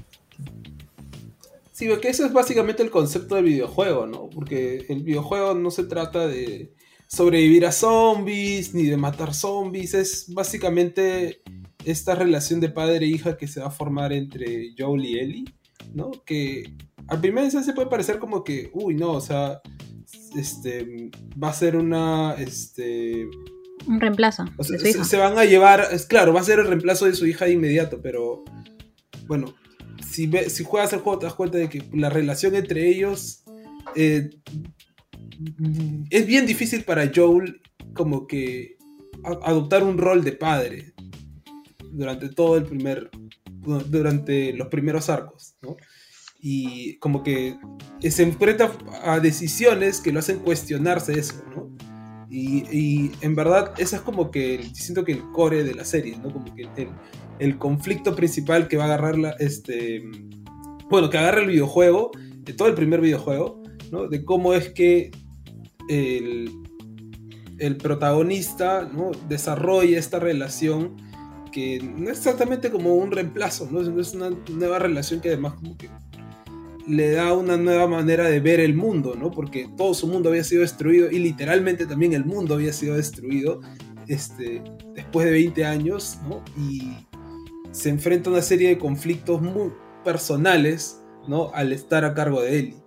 Sí, porque ese es básicamente el concepto del videojuego, ¿no? Porque el videojuego no se trata de sobrevivir a zombies, ni de matar zombies, es básicamente esta relación de padre e hija que se va a formar entre Joel y Ellie, ¿no? Que al primer instante puede parecer como que, uy, no, o sea, este, va a ser una, este... un reemplazo o sea, de su hija. Se, se van a llevar, es claro, va a ser el reemplazo de su hija de inmediato, pero, bueno... Si, ve, si juegas el juego te das cuenta de que la relación entre ellos eh, es bien difícil para Joel como que a, adoptar un rol de padre durante todo el primer durante los primeros arcos, ¿no? Y como que se enfrenta a decisiones que lo hacen cuestionarse eso, ¿no? Y, y en verdad, eso es como que el, siento que el core de la serie, ¿no? Como que el, el conflicto principal que va a agarrar la, este, bueno, que agarra el videojuego, de todo el primer videojuego, ¿no? De cómo es que el, el protagonista, ¿no? desarrolla esta relación que no es exactamente como un reemplazo, ¿no? No es una nueva relación que además como que le da una nueva manera de ver el mundo, ¿no? Porque todo su mundo había sido destruido y literalmente también el mundo había sido destruido este, después de veinte años, ¿no? Y se enfrenta a una serie de conflictos muy personales, ¿no? Al estar a cargo de Ellie.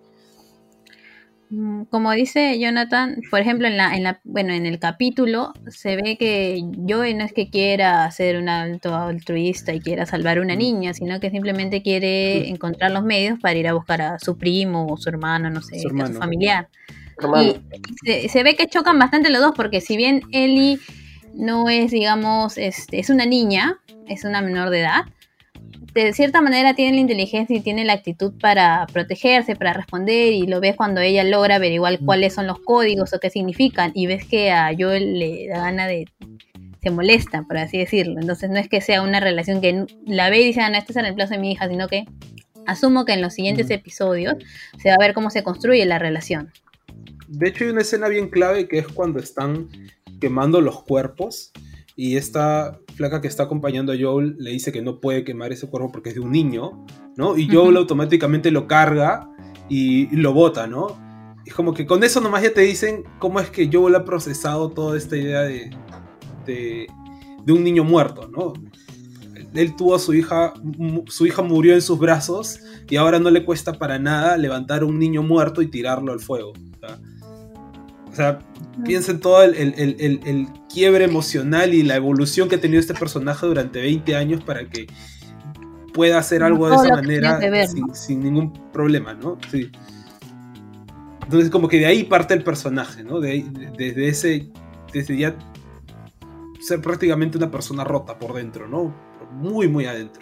Como dice Jonathan, por ejemplo, en la, en la, bueno, en el capítulo se ve que Joey no es que quiera ser un alto altruista y quiera salvar a una niña, sino que simplemente quiere encontrar los medios para ir a buscar a su primo o su hermano, no sé, Su a su hermano. familiar. Hermano. Y se, se ve que chocan bastante los dos, porque si bien Ellie no es, digamos, este, es una niña, es una menor de edad, de cierta manera tiene la inteligencia y tiene la actitud para protegerse, para responder, y lo ves cuando ella logra averiguar cuáles son los códigos o qué significan, y ves que a Joel le da gana de... se molesta, por así decirlo. Entonces no es que sea una relación que la ve y dice, ah, no, este es el reemplazo de mi hija, sino que asumo que en los siguientes Mm. episodios se va a ver cómo se construye la relación. De hecho hay una escena bien clave que es cuando están quemando los cuerpos y esta flaca que está acompañando a Joel le dice que no puede quemar ese cuerpo porque es de un niño, ¿no? Y Joel Ujú. automáticamente lo carga y, y lo bota, ¿no? Es como que con eso nomás ya te dicen cómo es que Joel ha procesado toda esta idea de, de, de un niño muerto, ¿no? Él tuvo a su hija, mu- su hija murió en sus brazos y ahora no le cuesta para nada levantar a un niño muerto y tirarlo al fuego. O sea, o sea, piensa en todo el, el- el- el- el quiebre emocional y la evolución que ha tenido este personaje durante veinte años para que pueda hacer algo de Todo esa lo que manera tenía que ver, sin, ¿no? sin ningún problema, ¿no? Sí. Entonces como que de ahí parte el personaje, ¿no? De ahí- de- desde ese, desde ya ser prácticamente una persona rota por dentro, ¿no? Muy, muy adentro.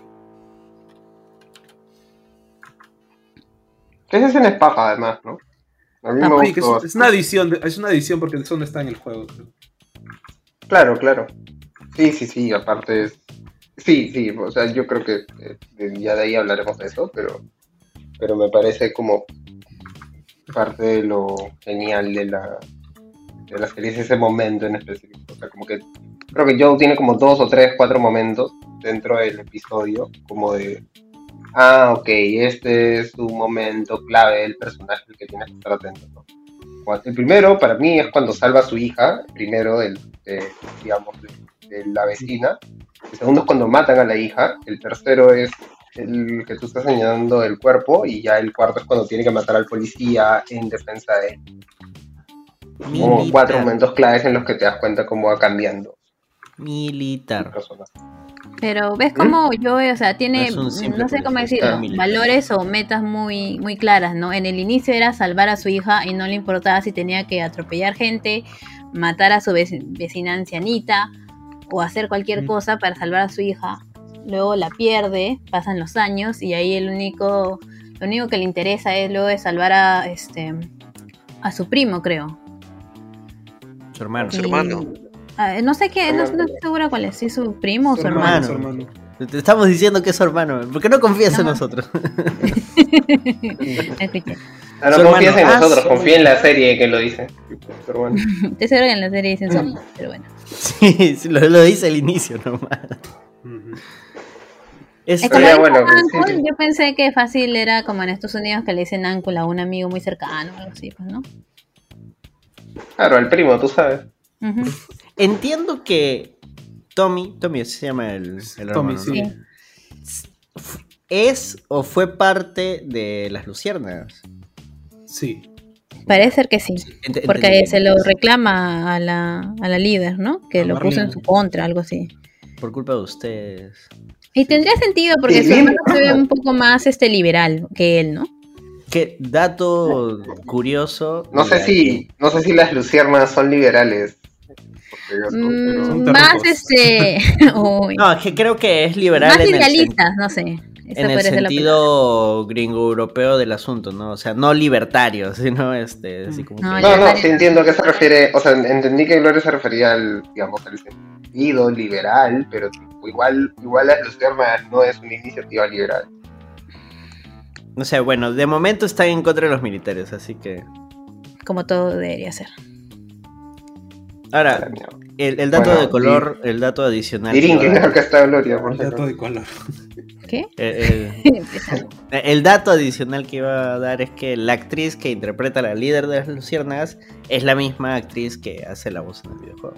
Esa escena es paja, además, ¿no? A mí me Ah, Sí, que es, gustó. es una edición, de- es una edición porque eso no está en el juego. creo. Claro, claro. Sí, sí, sí, aparte es... Sí, sí, o sea, yo creo que eh, ya de ahí hablaremos de eso, pero, pero me parece como parte de lo genial de la, de la serie es ese momento en específico. O sea, como que creo que Joe tiene como dos o tres, cuatro momentos dentro del episodio, como de, ah, ok, este es un momento clave del personaje al que tienes que estar atento, ¿no? Cuando- El primero, para mí, es cuando salva a su hija, el primero, del, de, digamos, de, de la vecina. El segundo es cuando matan a la hija. El tercero es el que tú estás señalando el cuerpo. Y ya el cuarto es cuando tiene que matar al policía en defensa de él. Como Militar. cuatro momentos claves en los que te das cuenta cómo va cambiando el Militar. personaje. Pero ves cómo Joey, o sea, tiene, Es un simple no sé cómo policía, decirlo, ah, militar. valores o metas muy, muy claras, ¿no? En el inicio era salvar a su hija y no le importaba si tenía que atropellar gente, matar a su vec- vecina ancianita o hacer cualquier Mm. cosa para salvar a su hija. Luego la pierde, pasan los años y ahí el único, lo único que le interesa es luego de salvar a este a su primo, creo. Su hermano. Su hermano. Ah, no sé qué, no, no estoy segura cuál es, si es su primo o su, Su hermano. Su hermano. Te estamos diciendo que es su hermano. ¿Por qué no confías en No. nosotros? Escuché. Ah, no Su confías hermano. en Ah, nosotros, su- confía en la serie que lo dice. Pero bueno. Estoy segura que en la serie dicen somos, pero bueno. Sí, sí, lo, lo dice al inicio nomás. Ujú. Es Es Pero como ya, dice bueno, Uncle, sí. yo pensé que fácil era como en Estados Unidos que le dicen Uncle a un amigo muy cercano o algo así, pues, ¿no? Claro, el primo, tú sabes. Ujú. Entiendo que Tommy, Tommy así se llama el, el Tommy, hermano, sí. ¿no? ¿Es o fue parte de las luciérnagas? Sí. Parece ser que sí, Ent- porque entendí. se lo reclama a la, a la líder, ¿no? Que A lo puso en Marlene. su contra, algo así. Por culpa de ustedes. Y tendría sentido porque Sí, su sí. hermano se ve un poco más este liberal que él, ¿no? Que dato curioso. No sé mira, si, no sé si las luciernas son liberales. Porque yo soy, pero- Mm, Son más terrucos. este... Uy. No, es que creo que es liberal Más en el sen- idealistas, no sé. Esa en el podría ser la sentido gringo europeo del asunto, ¿no? O sea, no libertario, sino este, así como No, que... No, no, sí entiendo a qué se refiere. O sea, entendí que Gloria se refería al, digamos, al sentido liberal, pero tipo, igual, igual las Luciérnagas no es una iniciativa liberal. No sé, bueno, de momento están en contra de los militares, así que... como todo debería ser. Ahora, el, el dato Bueno, de color, el dato adicional... Dirín, que que va- acá está Gloria, por El si dato acaso. de color. ¿Qué? el, el- el dato adicional que iba a dar es que la actriz que interpreta a la líder de las luciérnagas es la misma actriz que hace la voz en el videojuego.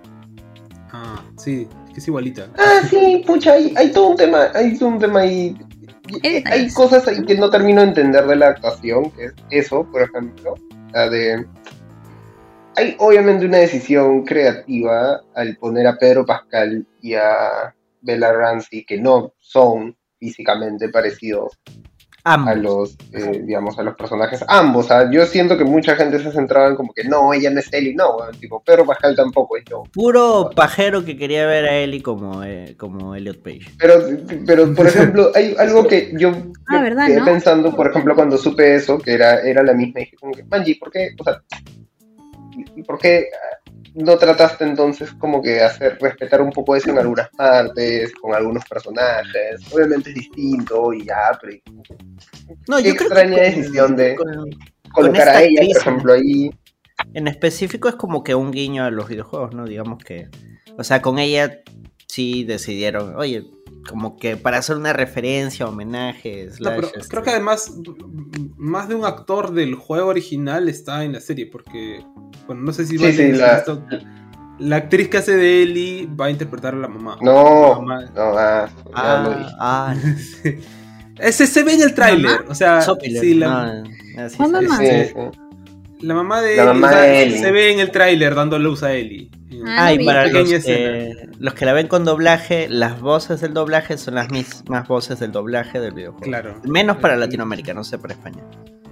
Ah, sí, es que es igualita. Ah, sí, pucha, hay, hay todo un tema, hay todo un tema ahí. y- Hay Hay detalles. cosas ahí que no termino de entender de la actuación, que es eso, por ejemplo, la de... Hay obviamente una decisión creativa al poner a Pedro Pascal y a Bella Ramsey, que no son físicamente parecidos a Ambos. los, eh, digamos, a los personajes, ambos. O sea, yo siento que mucha gente se centraba en como que no, ella no es Ellie, no, bueno, tipo, Pedro Pascal tampoco es yo. Puro pajero que quería ver a Ellie como, eh, como Elliot Page. Pero, pero por ejemplo, hay algo que yo Ah, me ¿verdad, quedé no? pensando, por ejemplo, cuando supe eso, que era, era la misma, y dije como que, Manji, ¿por qué? O sea, ¿y por qué no trataste entonces como que hacer respetar un poco eso en algunas partes, con algunos personajes? Obviamente es distinto y ya, pero No, qué yo creo extraña que decisión de con- colocar esta a ella, actriz, por ejemplo, ahí. en específico es como que un guiño a los videojuegos, ¿no? Digamos que, o sea, con ella sí decidieron, oye, como que para hacer una referencia, homenaje, No, slash, pero este, creo que además m- más de un actor del juego original está en la serie, porque, bueno, no sé si Sí, vale sí, decir la- esto. La actriz que hace de Ellie va a interpretar a la mamá. No, La mamá- no, ah, ya lo ah, dije. ah, Sí. Ese se ve en el tráiler, o sea, Sopiler, sí, la, no, así ¿Cuál se- mamá? Sí, este, sí. la mamá de La Ellie, mamá o sea, de Ellie. se ve en el tráiler dando luz a Ellie. Ah, Ah, no y vi. para Pequeña los escena. que, los que la ven con doblaje, las voces del doblaje son las mismas voces del doblaje del videojuego. Claro. Menos para Latinoamérica, no sé para España.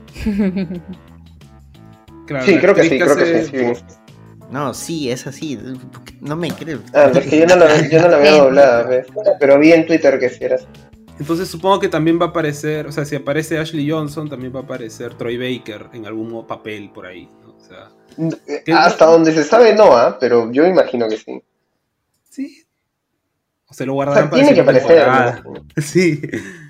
Claro, Sí, la creo que actriz sí, creo que hace- sí, sí. No, sí, es así. No me creo. Ah, es que yo no la, yo no la veo doblada, ¿ves? Pero vi en Twitter que sí era así. Entonces supongo que también va a aparecer, o sea, si aparece Ashley Johnson, también va a aparecer Troy Baker en algún papel por ahí, ¿no? O sea, ¿Qué? Hasta donde se sabe no, ¿ah? Pero yo imagino que sí. sí. O se lo O guardarán sea, para tiene que segunda aparecer. temporada. ¿no? Sí.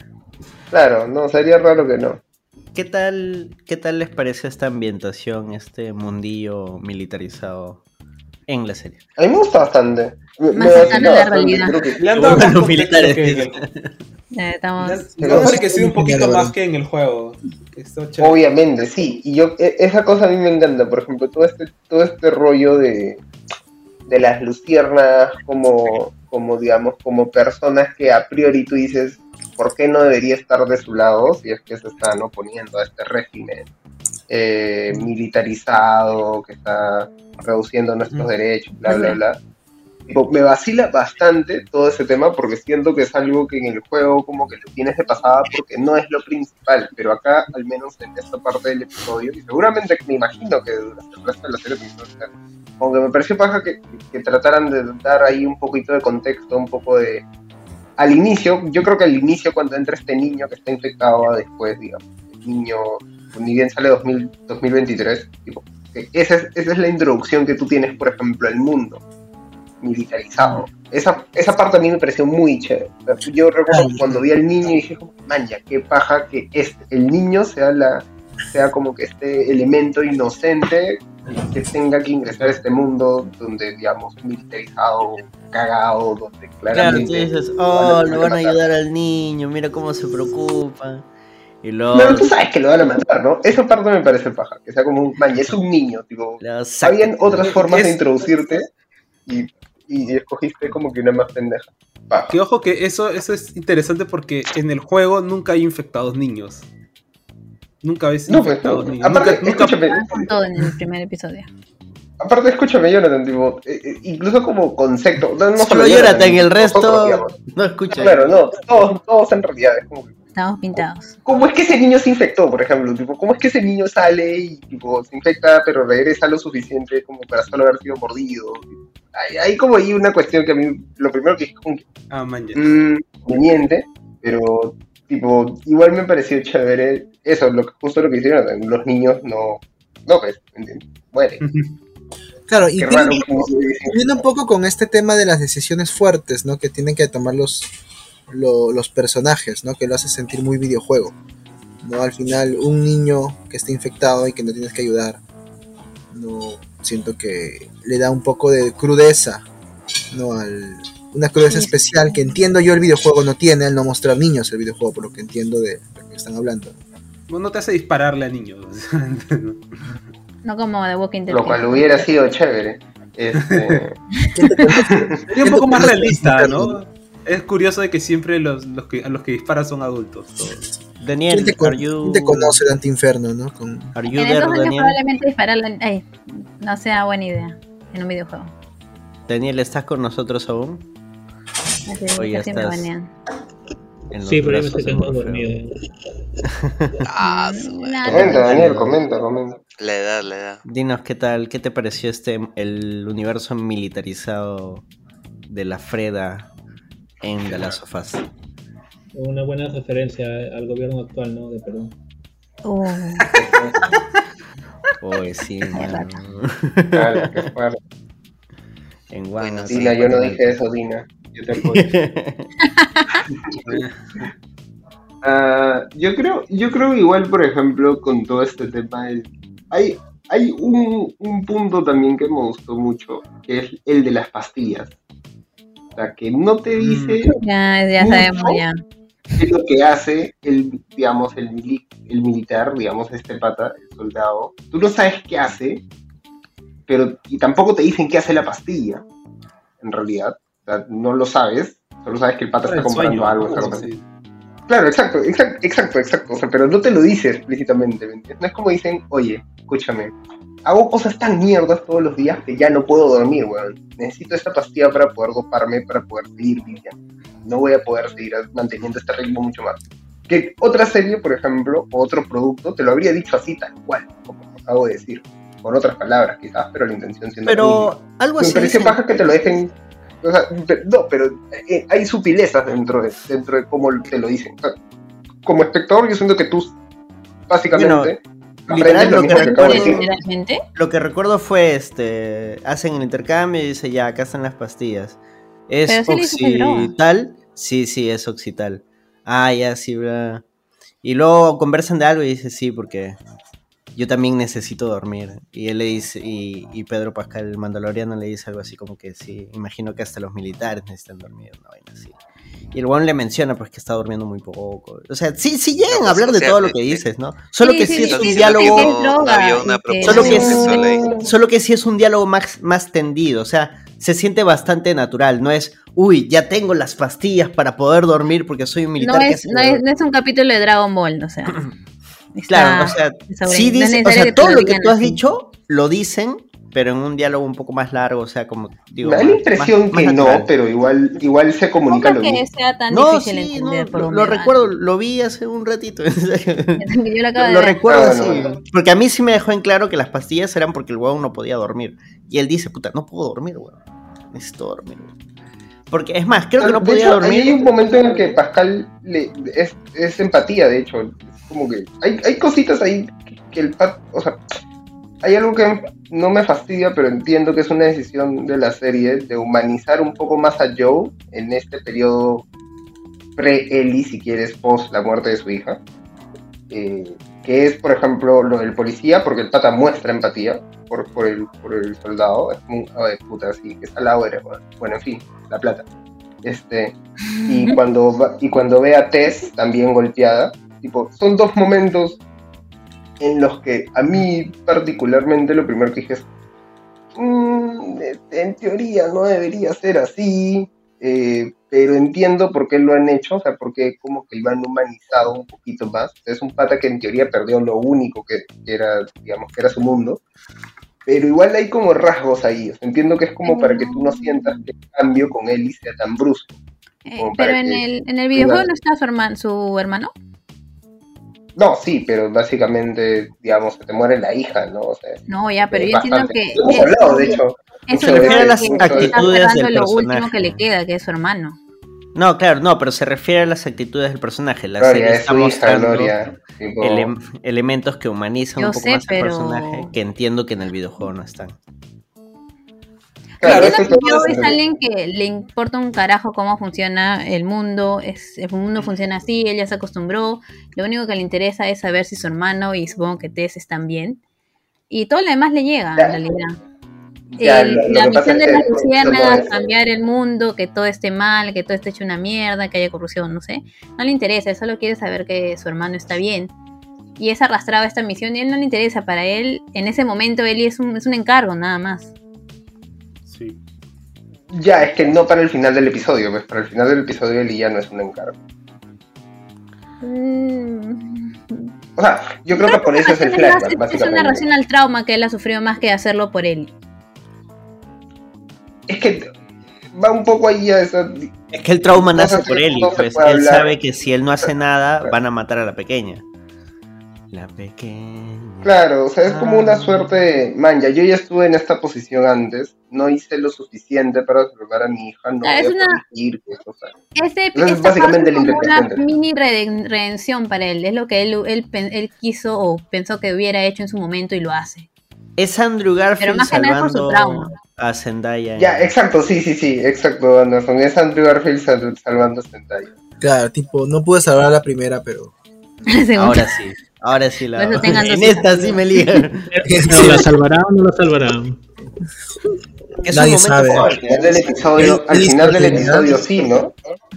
Claro, no, sería raro que no. ¿Qué tal, ¿Qué tal les parece esta ambientación, este mundillo militarizado en la serie? A mí me gusta bastante. Me, Más me cercano vacila a la bastante, realidad. creo que- Le han dado Bueno, más los contexto militares. que en el- Eh, le estamos... han- le Pero- han enriquecido un poquito Pero- más que en el juego. Esto chévere. Obviamente, sí. Y yo, e- esa cosa a mí me encanta. Por ejemplo, todo este, todo este rollo de, de las luciernas como, como, digamos, como personas que a priori tú dices, ¿por qué no debería estar de su lado si es que se están oponiendo a este régimen eh, militarizado que está reduciendo nuestros derechos, bla, bla, bla? Tipo, me vacila bastante todo ese tema porque siento que es algo que en el juego como que lo tienes de pasada porque no es lo principal, pero acá, al menos en esta parte del episodio, y seguramente me imagino que durante el resto de la serie, como que me pareció paja que, que trataran de dar ahí un poquito de contexto, un poco de... Al inicio, yo creo que al inicio cuando entra este niño que está infectado, después, digamos, el niño, ni bien sale dos mil, dos mil veintitrés, tipo, que esa, es, esa es la introducción que tú tienes, por ejemplo, al mundo militarizado. Esa, esa parte a mí me pareció muy chévere. O sea, yo recuerdo que cuando vi al niño dije, man, ya, qué paja que este, el niño sea la sea como que este elemento inocente que tenga que ingresar a este mundo donde, digamos, militarizado, cagado, donde Claro, tú claramente... dices, oh, lo van a ayudar al niño, mira cómo se preocupa. Y luego Pero tú sabes que lo van a matar, ¿no? Esa parte me parece paja, que sea como un, man, ya es un niño, tipo, lo saca. habían otras formas de Es- introducirte y, y escogiste como que una más pendeja. Paja. Que ojo que eso, eso es interesante porque en el juego nunca hay infectados niños. Nunca ves No, pues, infectados no. niños. Aparte, Nunca, nunca- escúchame, con todo en el primer episodio. aparte, escúchame, Jonathan, tipo, eh, eh, incluso como concepto, no, no Solo solo Jonathan, el nosotros, resto digamos. no escucha. Claro, no, todos, todos en realidad, es como que, Estamos pintados. ¿cómo es que ese niño se infectó, por ejemplo? Tipo, ¿cómo es que ese niño sale y tipo, se infecta, pero regresa lo suficiente como para solo haber sido mordido? Hay, hay como ahí una cuestión que a mí, lo primero que es como que, Ah, man, ya. mmm, conveniente, pero tipo, igual me pareció chévere eso, lo que, justo lo que hicieron, los niños no, no pues, ¿entiendes? Mueren. Claro, y Qué tiene raro, un como poco- se dice. viene un poco con este tema de las decisiones fuertes, ¿no? Que tienen que tomar los, lo- los personajes, ¿no? Que lo hace sentir muy videojuego, ¿no? Al final, un niño que está infectado y que no tienes que ayudar, no siento que le da un poco de crudeza, ¿no? Al, una crudeza Sí, especial que entiendo yo el videojuego no tiene al no mostrar niños el videojuego, por lo que entiendo de lo que están hablando. No te hace dispararle a niños. No como The Walking Dead. Lo cual hubiera sido chévere. Este, Sería un poco más realista, ¿no? Es curioso de que siempre los, los que, a los que disparan son adultos. Todos. Daniel, ¿Quién te, con- are you, quién te conoce Dante Inferno, no? Con, are you En there, esos años Daniel? probablemente dispararla ay, no sea buena idea en un videojuego. Daniel, ¿estás con nosotros aún? Así Oye, casi me estás- banean. En los Sí, pero yo me brazos estoy de quedando Morfeo. dormido. Ah, Mm, su madre. nada, comenta, Daniel, comenta, comenta. La edad, la edad. Dinos qué tal, qué te pareció este el universo militarizado de la Freda en The Last of Us. Una buena referencia al gobierno actual, ¿no? De Perú. Uh, Oye, sí, mano. Claro, qué fuerte. En Bueno, Guana. sí, Dina, yo no dije eso, Dina. Yo te apoyo. Ah, yo creo, yo creo igual, por ejemplo, con todo este tema, del- hay, hay un, un punto también que me gustó mucho, que es el de las pastillas. O sea, que no te dice ya, ya Mucho. sabemos ya. qué es lo que hace el, digamos, el, mili- el militar, digamos, este pata, el soldado. Tú no sabes qué hace, pero y tampoco te dicen qué hace la pastilla, en realidad. O sea, no lo sabes, solo sabes que el pata está El comprando sueño, algo. ¿no? Está comprando- Sí. Claro, exacto, exacto, exacto, exacto. O sea, pero no te lo dice explícitamente, ¿me entiendes? No es como dicen, oye, escúchame, hago cosas tan mierdas todos los días que ya no puedo dormir, weón. Necesito esta pastilla para poder doparme, para poder seguir viviendo. No voy a poder seguir manteniendo este ritmo mucho más. Que otra serie, por ejemplo, o otro producto, te lo habría dicho así, tal cual, como acabo de decir. Con otras palabras, quizás, pero la intención siendo la misma. Pero algo Me así. parece dicen- paja que te lo dejen. O sea, pe- no, pero eh, hay sutilezas dentro de, dentro de cómo te lo dicen. O sea, como espectador, yo siento que tú, básicamente, literal, aprendes lo lo que mismo que acabo de decir. Literalmente. Lo que recuerdo fue este. Hacen el intercambio y dice ya, acá están las pastillas. ¿Es Pero sí le dices que es droga. Oxital? Sí, sí, es Oxital. Ah, ya, sí, bla. Y luego conversan de algo y dice sí, porque yo también necesito dormir. Y él le dice, y, y Pedro Pascal, el mandaloriano, le dice algo así como que sí, imagino que hasta los militares necesitan dormir, una vaina así. Y el weón le menciona pues que está durmiendo muy poco. O sea, sí, sí llegan No, a hablar o de sea, todo lo de- que de- dices, ¿no? Solo que sí, sí, es sí, un sí, diálogo. que es No, droga había y una que propuesta Solo que es- sexual ahí. Solo que sí es un diálogo más, más tendido, o sea, se siente bastante natural, no es, uy, ya tengo las pastillas para poder dormir porque soy un militar. No que es, hace no, es, no es un capítulo de Dragon Ball, o sea. está Claro, o sea, sobre- sí no es dice, o necesario sea, que te todo lo que digan tú has así. dicho lo dicen, pero en un diálogo un poco más largo, o sea, como digo, Me da más- la impresión más- que más no, natural. pero igual, igual se comunica lo ¿Cómo que mismo. sea tan No, difícil sí, entender no, por lo, un lo bebé? recuerdo, lo vi hace un ratito. en serio. Yo lo acabo Lo, de lo ver. recuerdo Ah, así, bueno, bueno. porque a mí sí me dejó en claro que las pastillas eran porque el huevón no podía dormir. Y él dice, puta, no puedo dormir, huevón. Necesito dormir, huevón. Porque es más, creo que no De podía hecho, dormir. hay un momento en el que Pascal le, es, es empatía, de hecho. Es como que hay, hay cositas ahí que el pat, o sea, hay algo que no me fastidia, pero entiendo que es una decisión de la serie de humanizar un poco más a Joe en este periodo pre-Ellie, si quieres, post la muerte de su hija. Eh, que es, por ejemplo, lo del policía, porque el pata muestra empatía por, por, el, por el soldado. Es como, ay, puta, sí, que salado eres, bueno. Bueno, en fin, la plata. Este, y cuando va- y cuando ve a Tess también golpeada, tipo, son dos momentos en los que a mí particularmente lo primero que dije es, "Mm, en teoría no debería ser así, eh, pero entiendo por qué lo han hecho, o sea, porque como que lo han humanizado un poquito más. Es un pata que en teoría perdió lo único que, que era, digamos, que era su mundo, pero igual hay como rasgos ahí. O sea, entiendo que es como para que tú no sientas que el cambio con Ellie sea tan brusco. Eh, como pero para en que- el, en el videojuego Claro. no está su hermano, su hermano. No, sí, pero básicamente, digamos, se te muere la hija, ¿no? O sea, No, ya, pero es yo entiendo bastante. que Lo hemos eso- hablado, de hecho. Eso mucho es de- refiere a las mucho de- actitudes está del cerrando lo último personaje. que le queda, que es su hermano. No, claro, no, pero se refiere a las actitudes del personaje. La Gloria, serie es está su hija, mostrando Gloria. Tipo, ele- elementos que humanizan Yo un poco sé, más pero- al personaje que entiendo que en el videojuego no están. claro, Entiendo eso es que yo todo es eso. alguien que le importa un carajo cómo funciona el mundo, es, el mundo funciona así, ella se acostumbró, lo único que le interesa es saber si su hermano y supongo que Tess están bien, y todo lo demás le llega Ya. en realidad. Ya, El- lo- lo la que pasa misión es de que las eso no luciérnagas, es- cambiar el mundo, que todo esté mal, que todo esté hecho una mierda, que haya corrupción, no sé, no le interesa, él solo quiere saber que su hermano está bien. Y es arrastrado a esta misión y a él no le interesa, para él, en ese momento, Ellie es un, es un encargo, nada más. Sí. Ya, es que no para el final del episodio, pues para el final del episodio Ellie ya no es un encargo. Mm. O sea, yo creo que por eso es el Es más, flashback, es- es una básicamente. reacción al trauma que él ha sufrido más que hacerlo por él. Es que va un poco ahí a esa... Es que el trauma No sé nace si por él y no se pues puede él hablar. sabe que si él no hace nada van a matar a la pequeña. La pequeña. Claro, o sea, es como una Ah. suerte de... Man, ya yo ya estuve en esta posición antes, no hice lo suficiente para salvar a mi hija, no Claro, voy es a una- permitir que eso salga. Este, Entonces, esta básicamente parte la es como una interpretación de- mini reden- redención para él. Es lo que él, él, pen- él quiso o pensó que hubiera hecho en su momento y lo hace. Es Andrew Pero Garfield más que nada por su salvando trauma. a Zendaya. en- Ya, exacto, sí, sí, sí, exacto, Anderson. Es Andrew Garfield sal- salvando a Zendaya. Claro, tipo, no pude salvar a la primera, pero... Según- Ahora sí, ahora sí la. Por eso tengan dos En esta sí me ligan. ¿Pero la salvará o no la salvará? Es Nadie un momento sabe. No, al final del episodio, ¿Qué- al qué final del discontinuidad? episodio sí, ¿no?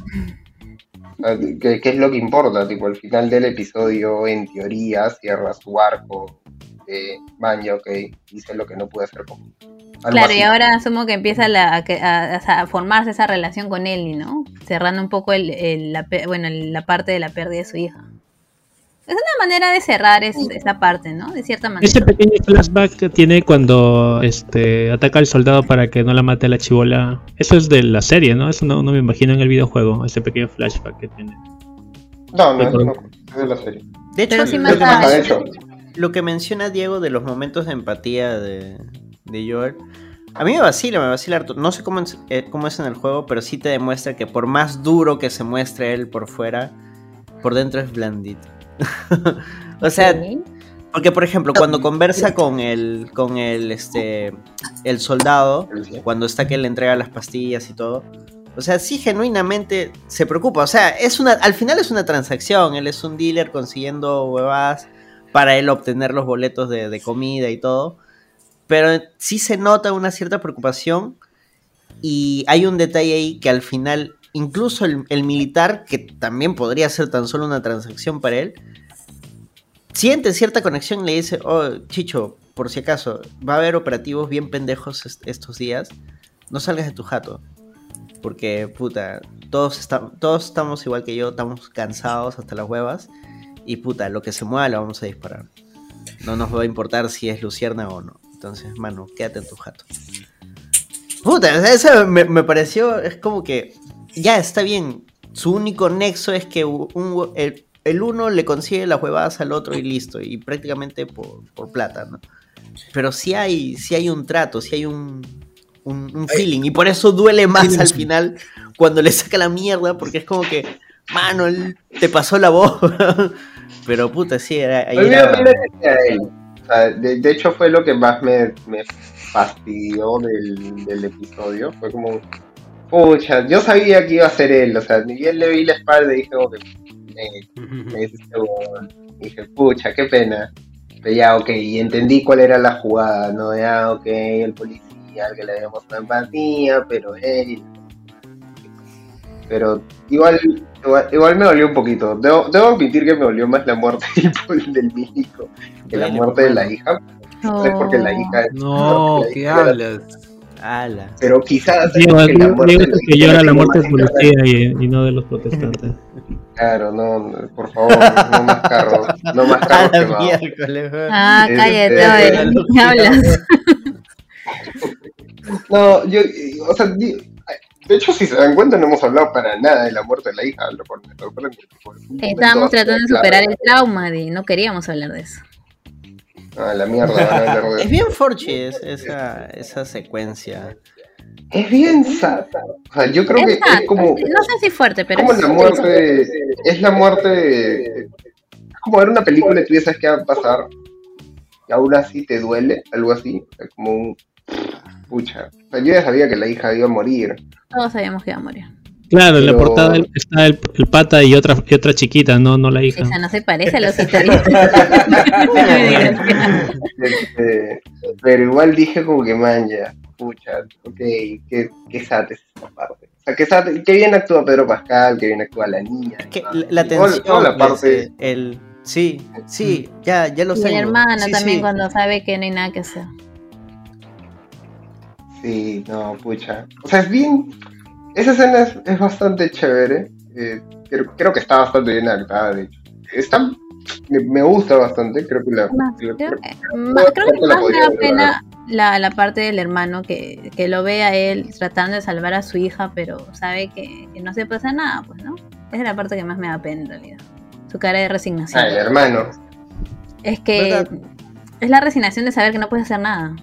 Ah, ¿Qué, qué es lo que importa? Tipo, al final del episodio, en teoría, cierra su arco de Manja, ok, hice lo que no pude hacer con algo Claro, así. y ahora asumo que empieza la- a, que- a- a formarse esa relación con Ellie, ¿no? Cerrando un poco el, el- la, pe- bueno, el- la parte de la pérdida de su hija. Es una manera de cerrar es- esa parte, ¿no? De cierta manera. Ese pequeño flashback que tiene cuando este ataca al soldado para que no la mate la chibola. Eso es de la serie, ¿no? Eso no, no me imagino en el videojuego, ese pequeño flashback que tiene. No, no, no, es de la serie. De hecho, Pero sí lo, mata que a- de men- hecho. lo que menciona Diego de los momentos de empatía de, de Joel, a mí me vacila, me vacila harto. No sé cómo es, eh, cómo es en el juego, pero sí te demuestra que por más duro que se muestre él por fuera, por dentro es blandito. O sea, Sí. porque por ejemplo, cuando conversa con el, con el, este, el soldado, cuando está que le entrega las pastillas y todo, o sea, sí genuinamente se preocupa. O sea, es una, al final es una transacción. Él es un dealer consiguiendo huevadas para él obtener los boletos de, de comida y todo. Pero sí se nota una cierta preocupación. Y hay un detalle ahí que al final, incluso el, el militar, que también podría ser tan solo una transacción para él, siente cierta conexión y le dice, oh, Chicho, por si acaso, va a haber operativos bien pendejos est- estos días. No salgas de tu jato. Porque, puta, todos, está- todos estamos igual que yo, estamos cansados hasta las huevas. Y, puta, lo que se mueva lo vamos a disparar. No nos va a importar si es lucierna o no. Entonces, mano, quédate en tu jato. Puta, o sea, eso me, me pareció, es como que, ya, está bien. Su único nexo es que un, el, el uno le consigue las huevadas al otro y listo. Y prácticamente por, por plata, ¿no? Pero sí hay, sí hay un trato, sí hay un... Un, un feeling, y por eso duele más al final cuando le saca la mierda, porque es como que, mano, él te pasó la voz. Pero puta, sí, era, ahí A mí me era- da pena que sea él. O sea, de, de hecho fue lo que más me, me fastidió del, del episodio. Fue como, pucha, yo sabía que iba a ser él. O sea, ni bien le vi la espalda y dije, como que, eh, me dice este huevón. Y dije, pucha, qué pena. Pero ya, ok, y entendí cuál era la jugada, ¿no? Ya, ok, el policía, al que le habíamos dado empatía, pero él... Pero igual, igual, igual me dolió un poquito. Debo, debo admitir que me dolió más la muerte del, del milico que la Duele, muerte de la hermano. hija. No es porque la hija es... No, porque la ¿qué hija era- hablas? Ala. Pero quizás es Diego, porque la Diego muerte es de el la que hija llora la tiene muerte más del policía y, y no de los protestantes. Claro, no, por favor, no más carros, no más A carros la quemados. miércoles, weón. Ah, Este, cállate, era oye, lo ¿qué que- hablas? No, yo, o sea, di- de hecho, si se dan cuenta, no hemos hablado para nada de la muerte de la hija, lo cual me sorprende. porque fue un Estábamos momento tratando de clave. superar el trauma de no queríamos hablar de eso. Ah, la mierda, van a hablar de Es bien forchi es- esa, esa secuencia. Es bien sad. O sea, yo creo Es que sad, es como, no sé si fuerte, pero como es la muerte, es la muerte, es como ver una película y tú ya sabes qué va a pasar, y aún así te duele, algo así, o sea, como un, pucha. O sea, yo ya sabía que la hija iba a morir. todos sabíamos que iba a morir. Claro, en la Pero- portada está el, el pata y otra y otra chiquita, no no la hija. Esa no se parece a los italianos. Este, pero igual dije como que man ya, pucha, ok, qué, qué sad es esta parte. O sea, qué sad, qué bien actúa Pedro Pascal, qué bien actúa la niña. Es que ¿no? la, la Toda- tensión, toda la parte, ese, el, sí, sí, ya, ya lo Y sé. el hermano Sí, también sí. cuando sabe que no hay nada que hacer. sí, no, pucha. O sea, es bien, esa escena es, es bastante chévere, eh, creo, creo que está bastante bien actuada, de hecho. Está, me, me gusta bastante, creo que la... Más, la- creo que, más, creo que creo que la más me podría da ver, pena la, la parte del hermano que, que lo ve a él tratando de salvar a su hija, pero sabe que, que no se pasa nada, pues, ¿no? Esa es la parte que más me da pena en realidad. Su cara de resignación. Ah, el hermano. Es que ¿Verdad? es la resignación de saber que no puedes hacer nada.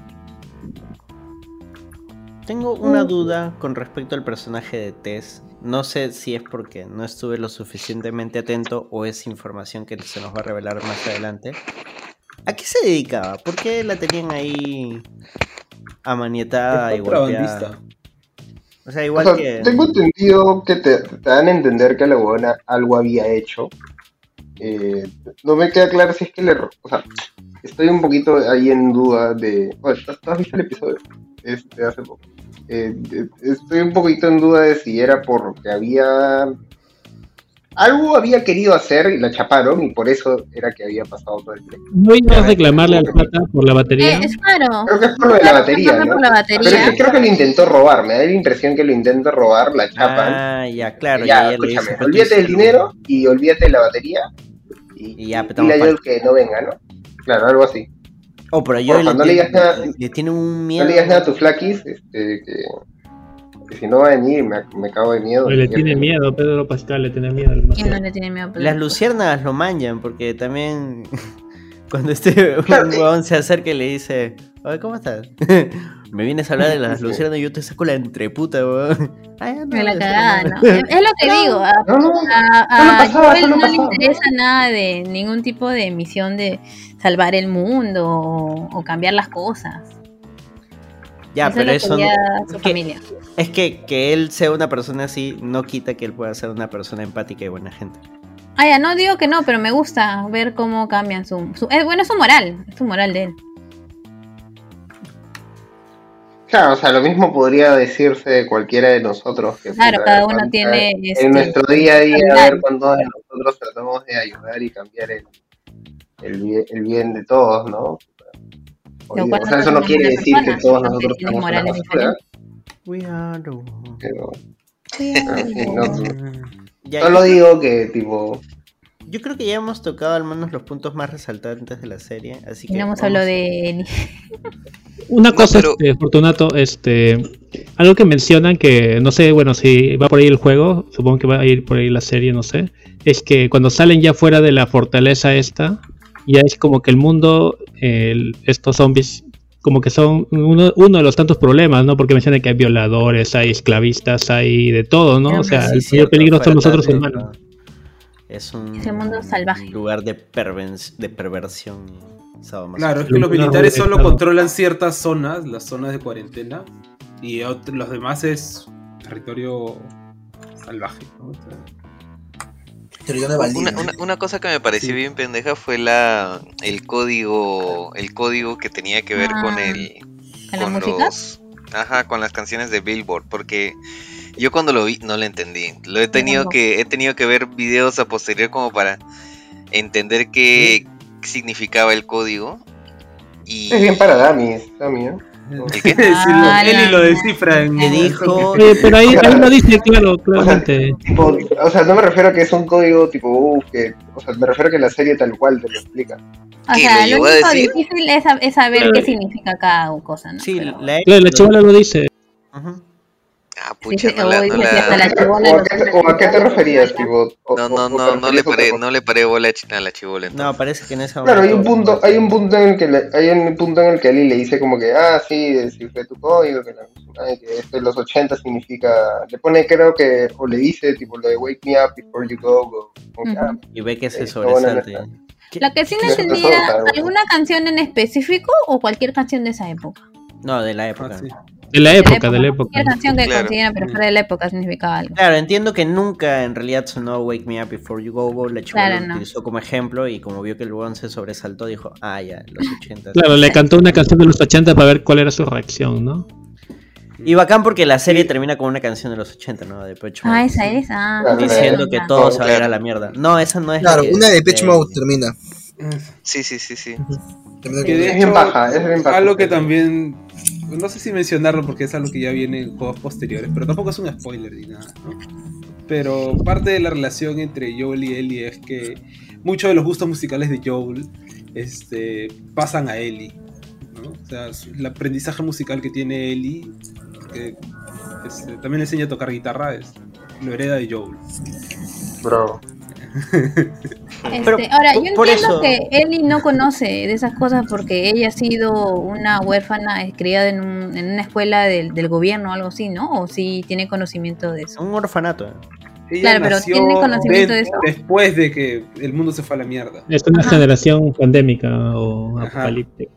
Tengo una duda con respecto al personaje de Tess. No sé si es porque no estuve lo suficientemente atento o es información que se nos va a revelar más adelante. ¿A qué se dedicaba? ¿Por qué la tenían ahí amanietada Es y golpeada? contrabandista. O sea, O igual sea, que... tengo entendido que te, te dan a entender que la huevona algo había hecho. Eh, no me queda claro si es que le... O sea, estoy un poquito ahí en duda de... Bueno, ¿tú has visto el episodio? Este, hace poco. Eh, de- estoy un poquito en duda de si era porque había... Algo había querido hacer y la chaparon y por eso era que había pasado todo el tiempo. ¿No iba a reclamarle al pata por la batería? Eh, es claro. Creo que es por lo de la batería, ¿no? Por la Pero batería. es que creo que lo intentó robar, me da la impresión que lo intentó robar, la chapan. Ah, ya, claro. ya, y ella le escúchame, dice, olvídate del dinero y olvídate de la batería y, Y ya, y petamos dile a pal. Joel que no venga, ¿no? Claro, algo así. Oh, pero yo Porfa, le, no le tiene- digas nada- le tiene un No miedo. le digas nada a tus flaquis, este, que, que si no va a venir me, me cago de miedo. Oye, le tiene miedo, Pedro Pascal le tiene miedo al mazo. ¿Quién no le tiene miedo a Pedro? Las luciérnagas lo manjan, porque también cuando este un Claro, eh. huevón se acerca y le dice, oye, ¿cómo estás? Me vienes a hablar de las Sí. luciérnagas y yo te saco la entreputa, huevón. Ay, no, Me la eso cagada, no. ¿no? Es es lo que digo. A, No, no, a, a solo pasaba, Joel solo no le pasaba. interesa nada de ningún tipo de misión de salvar el mundo o, o cambiar las cosas. Ya, Eso pero es eso lo que no- quería su es que- familia. es que que él sea una persona así no quita que él pueda ser una persona empática y buena gente. Ah, ya, no digo que no, pero me gusta ver cómo cambian su... su eh, bueno, es su moral, es su moral de él. Claro, o sea, lo mismo podría decirse de cualquiera de nosotros. Que Claro, puta, cada uno cuánta- tiene... En este, nuestro día a día, a cualidades. ver cuántos de nosotros tratamos de ayudar y cambiar el, el, bien, el bien de todos, ¿no? Lo Oye, cual o no sea, eso no somos quiere buenas decir que personas, todos sino que nosotros tienes somos una morales basura, We are the world. pero Sí, pero sí, no, Ya, solo yo, digo que, tipo, yo creo que ya hemos tocado al menos los puntos más resaltantes de la serie, así y que no hemos vamos- hablado de... Una No, cosa, pero- este, Fortunato, este, algo que mencionan que no sé, bueno, si va por ahí el juego, supongo que va a ir por ahí la serie, no sé, es que cuando salen ya fuera de la fortaleza esta, ya es como que el mundo, el- estos zombies, como que son uno, uno de los tantos problemas, ¿no? Porque mencionan que hay violadores, hay esclavistas, hay de todo, ¿no? O sea, Sí, el mayor cierto, peligro son fuera los otros también, humanos. Es un Es el mundo salvaje. lugar de, perven- de perversión. sadomasoquismo. Claro, es que los militares solo controlan ciertas zonas, las zonas de cuarentena, y ot- los demás es territorio salvaje, ¿no? O sea, Teoría de Valdivia. Una, una, una cosa que me pareció Sí. bien pendeja fue la el código el código que tenía que ver Ah, con el ¿con la música? los ajá, con las canciones de Billboard, porque yo cuando lo vi no lo entendí. Lo he tenido No. que he tenido que ver videos a posterior como para entender qué significaba el código. Y es bien para Damis, Dami, ¿eh? ¿El qué? Sí, lo- Ah, Eli la- lo descifra en Le dijo- Oye, pero ahí, ahí lo dice, claro, claramente. Tipo, o sea, no me refiero a que es un código tipo, uff, que, o sea, me refiero a que la serie tal cual te lo explica. O ¿Qué, sea, lo lo llegó a único decir? difícil es, es saber Claro. qué significa cada cosa, ¿no? Sí, Pero- la, Claro, la chavala lo dice. Ujú. Ah, pucha, no la... Uy, No, sí, hasta la... la chibola ¿O a lo qué, tiene o a qué te registrado. referías, tipo? O- no, o- no, o no, te no le referías a otra paré, cosa? no le paré bola a chi- a la chibola entonces. No, parece que en ese Claro, hay un momento punto, no hay un sé. punto en el que le- hay un punto en el que Ellie le dice como que, ah, sí, descifré tu código, que, la, ay, que esto de los ochenta significa, le pone creo que, o le dice tipo lo de wake me up before you go, o, como que, ah, Ujú. Y ve que se eh, está buena sobresalte. esta. ¿Qué? La que sí no Eso- eso entendía, está bueno. ¿alguna canción en específico o cualquier canción de esa época? No, de la época. Ah, sí. De la De época, de la época. Cualquier canción que Claro. consiguieran, pero fuera de la época significaba algo. Claro, entiendo que nunca en realidad sonó Wake Me Up Before You Go Go. La chibola Claro, lo no. utilizó como ejemplo y como vio que el huevón se sobresaltó, dijo, ah, ya, los ochenta. Claro, le cantó una canción de los ochenta para ver cuál era su reacción, ¿no? Y bacán porque la serie termina con una canción de los ochenta, ¿no? De Depeche Mode. Ah, esa es. Ah, Claro, Diciendo que todo se va a ir Claro. a la mierda. No, esa no es la Claro, que- una de Depeche de- Mode termina. Sí, sí, sí, sí. Termina Que con- de Es hecho, bien baja, es bien baja. algo que también, no sé si mencionarlo porque es algo que ya viene en juegos posteriores, pero tampoco es un spoiler ni nada, ¿no? Pero parte de la relación entre Joel y Ellie es que muchos de los gustos musicales de Joel este, pasan a Ellie, ¿no? O sea, su- el aprendizaje musical que tiene Ellie, que este, también le enseña a tocar guitarra, es, lo hereda de Joel. Bro. Este, Pero ahora, por- yo por entiendo eso- que Ellie no conoce de esas cosas porque ella ha sido una huérfana eh, criada en, un- en una escuela del, del gobierno o algo así, ¿no? O sí tiene conocimiento de eso. Un orfanato. ¿eh? Ella Claro, pero nació ¿tiene conocimiento de de- eso? después de que el mundo se fue a la mierda. Es una Ajá. generación pandémica o Ajá. apocalíptica.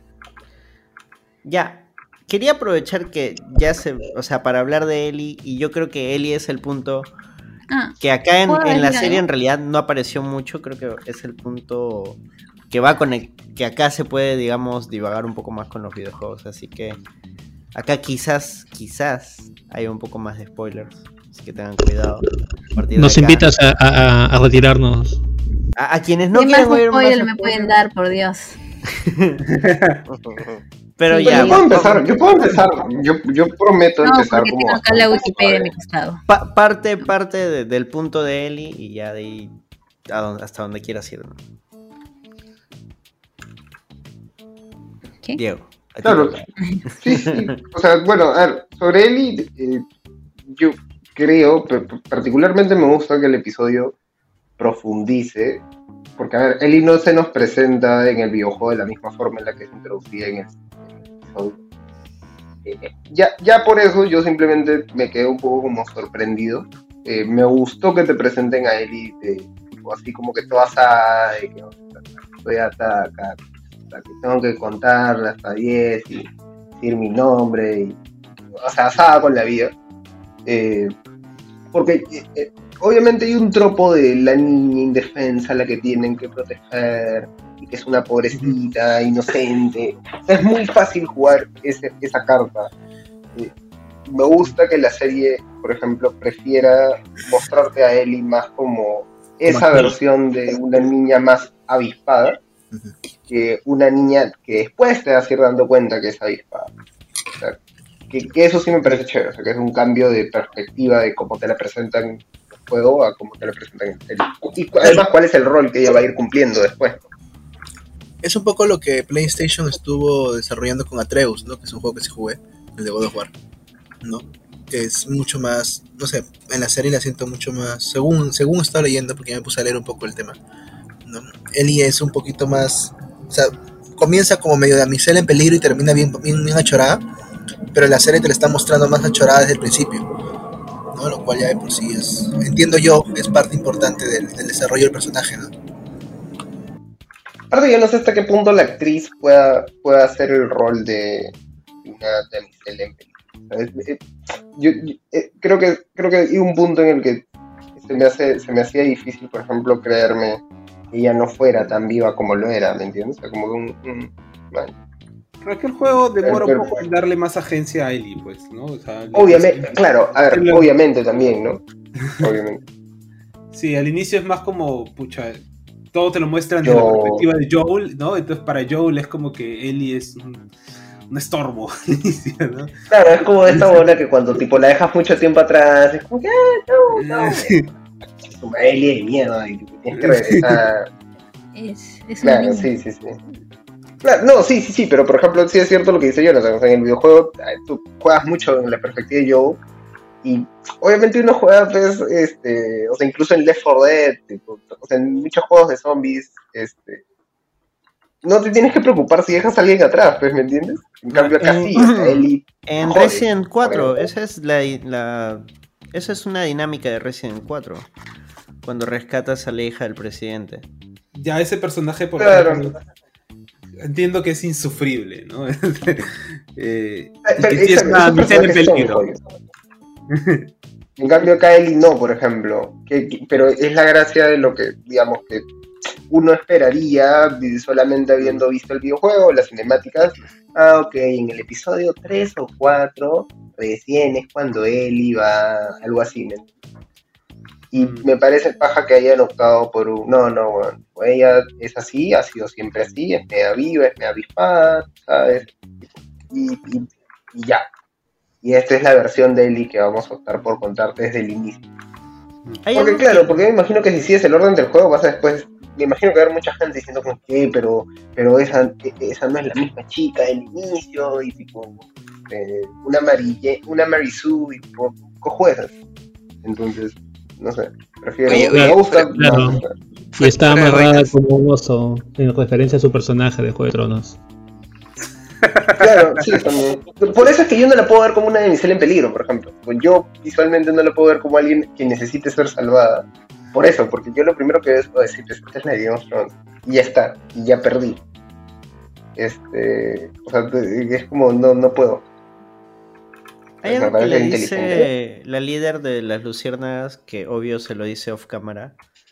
Ya, quería aprovechar que ya se, o sea, para hablar de Ellie, y yo creo que Ellie es el punto Ah, que acá en, ¿Puedo en la decir serie algo? en realidad no apareció mucho, creo que es el punto que va con el, que acá se puede, digamos, divagar un poco más con los videojuegos, así que acá quizás, quizás haya un poco más de spoilers, así que tengan cuidado. A partir de Nos acá. invitas a, a- a retirarnos. A, a quienes no ¿qué más quieran oír más spoiler me spoilers, pueden dar, por Dios? pero Sí, ya, Yo puedo va- empezar, yo puedo empezar, yo, yo prometo No, empezar porque como tengo acá la Wikipedia a mi costado. pa- parte, parte de- del punto de Ellie y ya de ahí a donde- hasta donde quieras ir, ¿no? ¿Qué? Diego. a ti Claro, te toca. sí, sí. O sea, bueno, a ver, sobre Ellie, eh, yo creo, pe- pe- particularmente me gusta que el episodio profundice, porque, a ver, Ellie no se nos presenta en el videojuego de la misma forma en la que se introducía en el, en el episodio. Eh, eh, ya, ya por eso yo simplemente me quedé un poco como sorprendido. Eh, me gustó que te presenten a Ellie de, tipo, así como que toda asada, de que estoy hasta acá, hasta que tengo que contar hasta diez y decir mi nombre, y, o sea, asada con la vida. Eh, porque eh, eh, obviamente hay un tropo de la niña indefensa a la que tienen que proteger y que es una pobrecita, inocente. O sea, es muy fácil jugar ese, esa carta. Eh, me gusta que la serie, por ejemplo, prefiera mostrarte a Ellie más como esa actriz. versión de una niña más avispada Ujú. que una niña que después te vas a ir dando cuenta que es avispada. O sea, que, que eso sí me parece chévere, o sea, que es un cambio de perspectiva de cómo te la presentan en el juego a cómo te la presentan en el... Y además, cuál es el rol que ella va a ir cumpliendo después. Es un poco lo que PlayStation estuvo desarrollando con Atreus, ¿no? Que es un juego que sí jugué, el de God of War, ¿no? Que es mucho más, no sé, en la serie la siento mucho más, según según estaba leyendo, porque ya me puse a leer un poco el tema, ¿no? Ellie es un poquito más, o sea, comienza como medio damisela en peligro y termina bien, bien, bien achorada, pero la serie te la está mostrando más achorada desde el principio, ¿no? Lo cual ya de por sí es, entiendo yo, es parte importante del, del desarrollo del personaje, ¿no? Aparte, yo no sé hasta qué punto la actriz pueda, pueda hacer el rol de una damisela en peligro. ¿Sabes? Eh, Yo, yo, eh, creo que creo que hay un punto en el que se me hace se me hacía difícil, por ejemplo, creerme que ella no fuera tan viva como lo era, ¿me entiendes? O sea, como que un, un- bueno, Pero es que el juego demora Pero- un poco en darle más agencia a Ellie, pues, ¿no? O sea, le- obviamente, claro, a ver, le- obviamente también, ¿no? Obviamente. Sí, al inicio es más como, pucha, todo te lo muestran Yo- de la perspectiva de Joel, ¿no? Entonces para Joel es como que Ellie es un, un estorbo al inicio, ¿no? Claro, es como esta bola que cuando tipo la dejas mucho tiempo atrás, es como que, ah, no, no. Sí. Es como Ellie de mierda y tipo, tienes que regresar. Es, es una Claro, niña. sí, sí, sí. Claro, no, sí, sí, sí, pero por ejemplo, sí es cierto lo que dice Jonathan. O sea, en el videojuego eh, tú juegas mucho en la perspectiva de Joe y obviamente uno juega, pues, este, o sea, incluso en Left four Dead, tipo, o sea, en muchos juegos de zombies, este, no te tienes que preocupar si dejas a alguien atrás, pues, ¿me entiendes? En cambio acá sí, o sea, Ellie... En jode, Resident cuatro, por esa es la, la esa es una dinámica de Resident cuatro, cuando rescatas a la hija del presidente. Ya ese personaje, por Claro. ejemplo, entiendo que es insufrible, ¿no? eh, y Pero que sí esa- es una esos misión en personajes son peligro. jodidos. En cambio acá Ellie no, por ejemplo. Que, que- pero es la gracia de lo que, digamos, que uno esperaría vi- solamente habiendo visto el videojuego, las cinemáticas. Ah, ok, en el episodio tres o cuatro recién es cuando Ellie va, algo así, ¿me entiendes? Y Mm. me parece paja que hayan optado por un... No, no, bueno, ella es así, ha sido siempre así, es media viva, es media avispada, ¿sabes? Y, y- y ya. Y esta es la versión de Ellie que vamos a optar por contarte desde el inicio. Hay Porque algo claro, que- porque me imagino que si sigues el orden del juego vas a después... Me imagino que va a haber mucha gente diciendo como que, pero, pero esa, esa no es la misma chica del inicio, y tipo, eh, una amarille, una Mary Sue, y tipo, cojuelas. Entonces, no sé, prefiero... Oye, me oye, gusta... claro. no, Y está Fuera de amarrada vainas. como un oso en referencia a su personaje de Juego de Tronos. Claro, sí, también. Por eso es que yo no la puedo ver como una damisela en peligro, por ejemplo. Pues yo visualmente no la puedo ver como alguien que necesite ser salvada. Por eso, porque yo lo primero que debo decir es esta es la de Game of Thrones. Y ya está, y ya perdí. Este, o sea, es como, no, no puedo. Hay Me algo que parece le inteligente. dice la líder de las luciérnagas, que obvio se lo dice off cámara.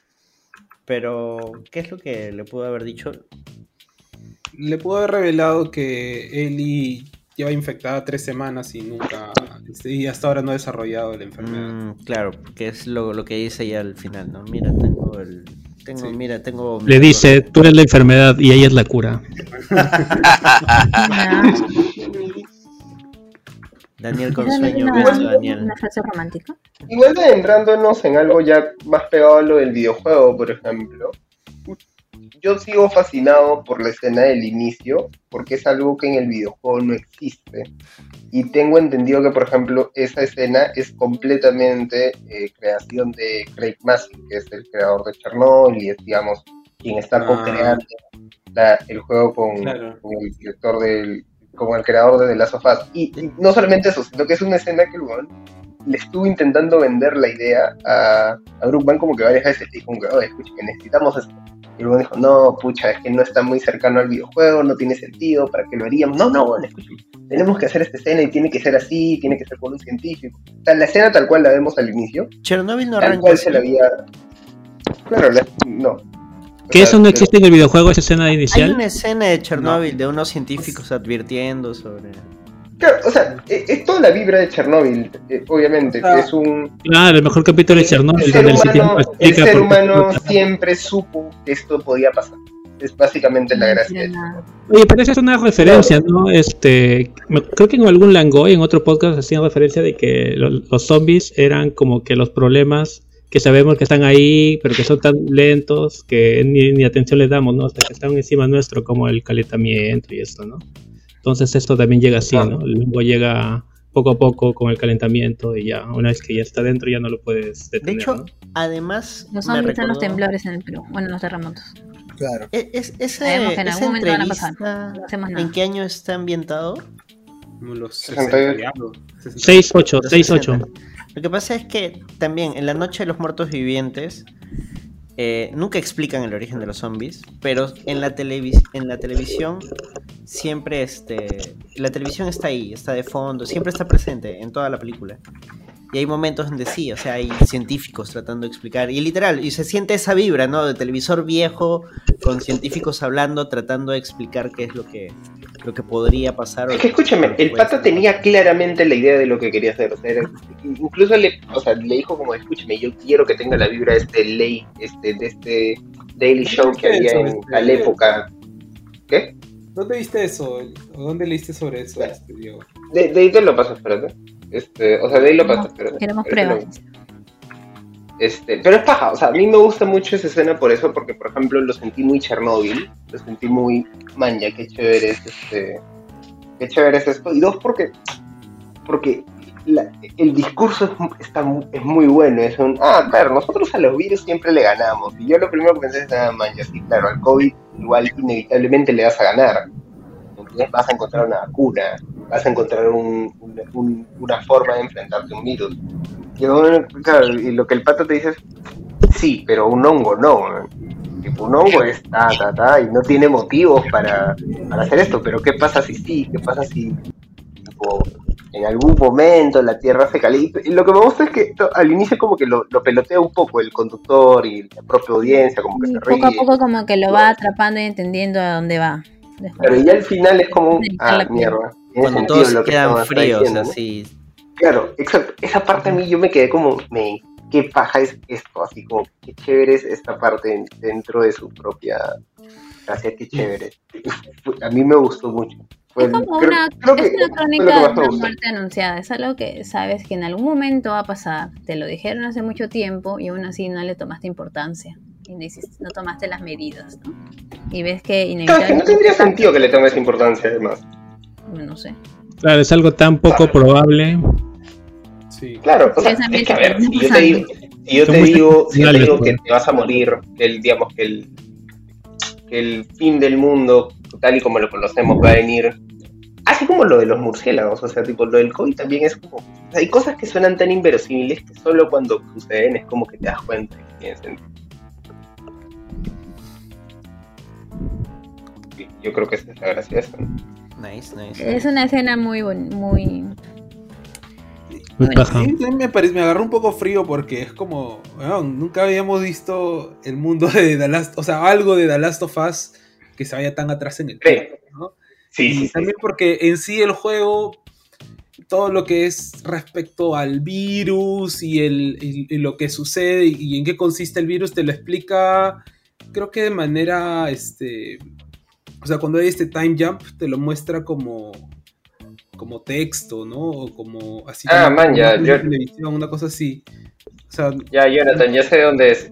Pero, ¿qué es lo que le pudo haber dicho? Le pudo haber revelado que Ellie lleva infectada tres semanas y nunca, y hasta ahora no ha desarrollado la enfermedad. Mm, claro, que es lo, lo que dice ya al final, ¿no? Mira, tengo el... Tengo, Sí. mira, tengo... Le dice, tú eres la enfermedad y ella es la cura. Daniel con ¿Esa no es sueño, una, beso, Daniel. una frase romántica? Igual adentrándonos en algo ya más pegado a lo del videojuego, por ejemplo, yo sigo fascinado por la escena del inicio, porque es algo que en el videojuego no existe. Y tengo entendido que, por ejemplo, esa escena es completamente eh, creación de Craig Mazin, que es el creador de Chernobyl y es, digamos, quien está Ah. co-creando la- el juego con, Claro. con el director del, con el creador de The Last of Us. Y, y no solamente eso, sino que es una escena que el weón le estuvo intentando vender la idea a, a Brookman como que varias veces. Y como que, oye, escucha, que necesitamos esto. Y el weón dijo, no, pucha, es que no está muy cercano al videojuego, no tiene sentido, ¿para qué lo haríamos? No, no, weón, escucha, tenemos que hacer esta escena y tiene que ser así, tiene que ser con un científico. O sea, la escena tal cual la vemos al inicio, Chernobyl no tal arranca cual así. se la había... Claro, la- no. O ¿Que sea, eso no pero- existe en el videojuego, esa escena Hay inicial? una escena de Chernobyl de unos científicos advirtiendo sobre... Claro, o sea, es, es toda la vibra de Chernobyl, eh, obviamente, Ah. que es un... Claro, el mejor capítulo de Chernobyl, El ser donde el humano, científico el explica ser por qué humano explota. siempre supo que esto podía pasar. Es básicamente la gracia de Nada. Oye, pero esa es una referencia, ¿no? Este, me- creo que en algún Langoy, en otro podcast, hacían referencia de que lo- los zombies eran como que los problemas que sabemos que están ahí, pero que son tan lentos que ni, ni atención les damos, ¿no? Hasta que están encima nuestro, como el calentamiento y esto, ¿no? Entonces esto también llega así, ¿no? Luego llega poco a poco con el calentamiento y ya, una vez que ya está dentro, ya no lo puedes De detener, hecho, ¿no? además... Los me zombies son los recordó- temblores en el Perú. Bueno, los terremotos. Claro. E- Es, ese, Sabemos que en esa algún momento van a pasar. entrevista, No hacemos nada. ¿en qué año está ambientado? Como los sesenta y ocho. sesenta y algo, sesenta. seis ocho, Los seis ocho. sesenta. Lo que pasa es que también en la Noche de los Muertos Vivientes eh, nunca explican el origen de los zombies, pero en la, televis en la televisión siempre este, la televisión está ahí, está de fondo, siempre está presente en toda la película. Y hay momentos donde sí, o sea, hay científicos tratando de explicar, y literal, y se siente esa vibra, ¿no? De televisor viejo, con científicos hablando, tratando de explicar qué es lo que, lo que podría pasar. o Es que escúchame, lo que el puede pata ser. tenía claramente la idea de lo que quería hacer. O sea, era- incluso le, o sea, le dijo como, escúchame, yo quiero que tenga la vibra de este late, este, de este Daily Show que había en tal época. ¿Qué? ¿Dónde viste eso? ¿O dónde leíste sobre eso, este, Diego? De, de ahí te lo paso, espérate. Este, o sea, de ahí lo paso, espérate. Queremos Ahorita lo- pruebas. Este, pero es paja, o sea, a mí me gusta mucho esa escena por eso, porque por ejemplo lo sentí muy Chernobyl, lo sentí muy manja, qué chévere es este, qué chévere es esto, y dos porque, porque la, el discurso es, está, es muy bueno. Es un, ah, claro, nosotros a los virus siempre le ganamos. Y yo lo primero que pensé es, ah, man, ya sí, claro, al COVID igual inevitablemente le vas a ganar. Entonces vas a encontrar una vacuna, vas a encontrar un, un, un, una forma de enfrentarte a un virus. Y, bueno, claro, y lo que el pato te dice es, sí, pero un hongo no. Tipo, un hongo es ta, ta, ta, y no tiene motivos para, para hacer esto. Pero ¿qué pasa si sí? ¿Qué pasa si tipo, en algún momento la Tierra se calienta? Y lo que me gusta es que to, al inicio como que lo, lo pelotea un poco el conductor y la propia audiencia, como que y se poco ríe. a poco como que lo va atrapando y entendiendo a dónde va. Después. Pero ya al final es como, ah, mierda. Cuando todos lo que quedan fríos, diciendo, así. ¿no? Claro, exacto. Esa parte a mí yo me quedé como, me, qué paja es esto, así como, qué chévere es esta parte dentro de su propia gracia, qué chévere. A mí me gustó mucho. Es como creo, una, creo es una crónica de una muerte anunciada, es algo que sabes que en algún momento va a pasar, te lo dijeron hace mucho tiempo y aún así no le tomaste importancia y no, hiciste, no tomaste las medidas, ¿no? Y ves que inevitablemente... No tendría sentido que le tomes importancia además. No sé. Claro, es algo tan poco probable. Sí. Claro, o sea, es que a ver, si yo te digo, si yo te digo, si yo te digo que te vas a morir, el, digamos que el, que el fin del mundo, tal y como lo conocemos, va a venir, así como lo de los murciélagos, o sea, tipo, lo del COVID también es como, o sea, hay cosas que suenan tan inverosímiles que solo cuando suceden es como que te das cuenta que tienen sentido. Yo creo que esa es la gracia de eso. Nice, nice. Es una escena muy muy Bueno, sí, me, parece, me agarró un poco frío porque es como, bueno, nunca habíamos visto el mundo de The Last, o sea, algo de The Last of Us que se vaya tan atrás en el tiempo, ¿no? Sí, y sí, también sí. porque en sí el juego, todo lo que es respecto al virus y, el, y, y lo que sucede y en qué consiste el virus, te lo explica, creo que de manera, este, o sea, cuando hay este time jump, te lo muestra como... como texto, ¿no? O como así ah, como man, ya, yo... televisión, una cosa así. O sea, ya, Jonathan, ya sé dónde es.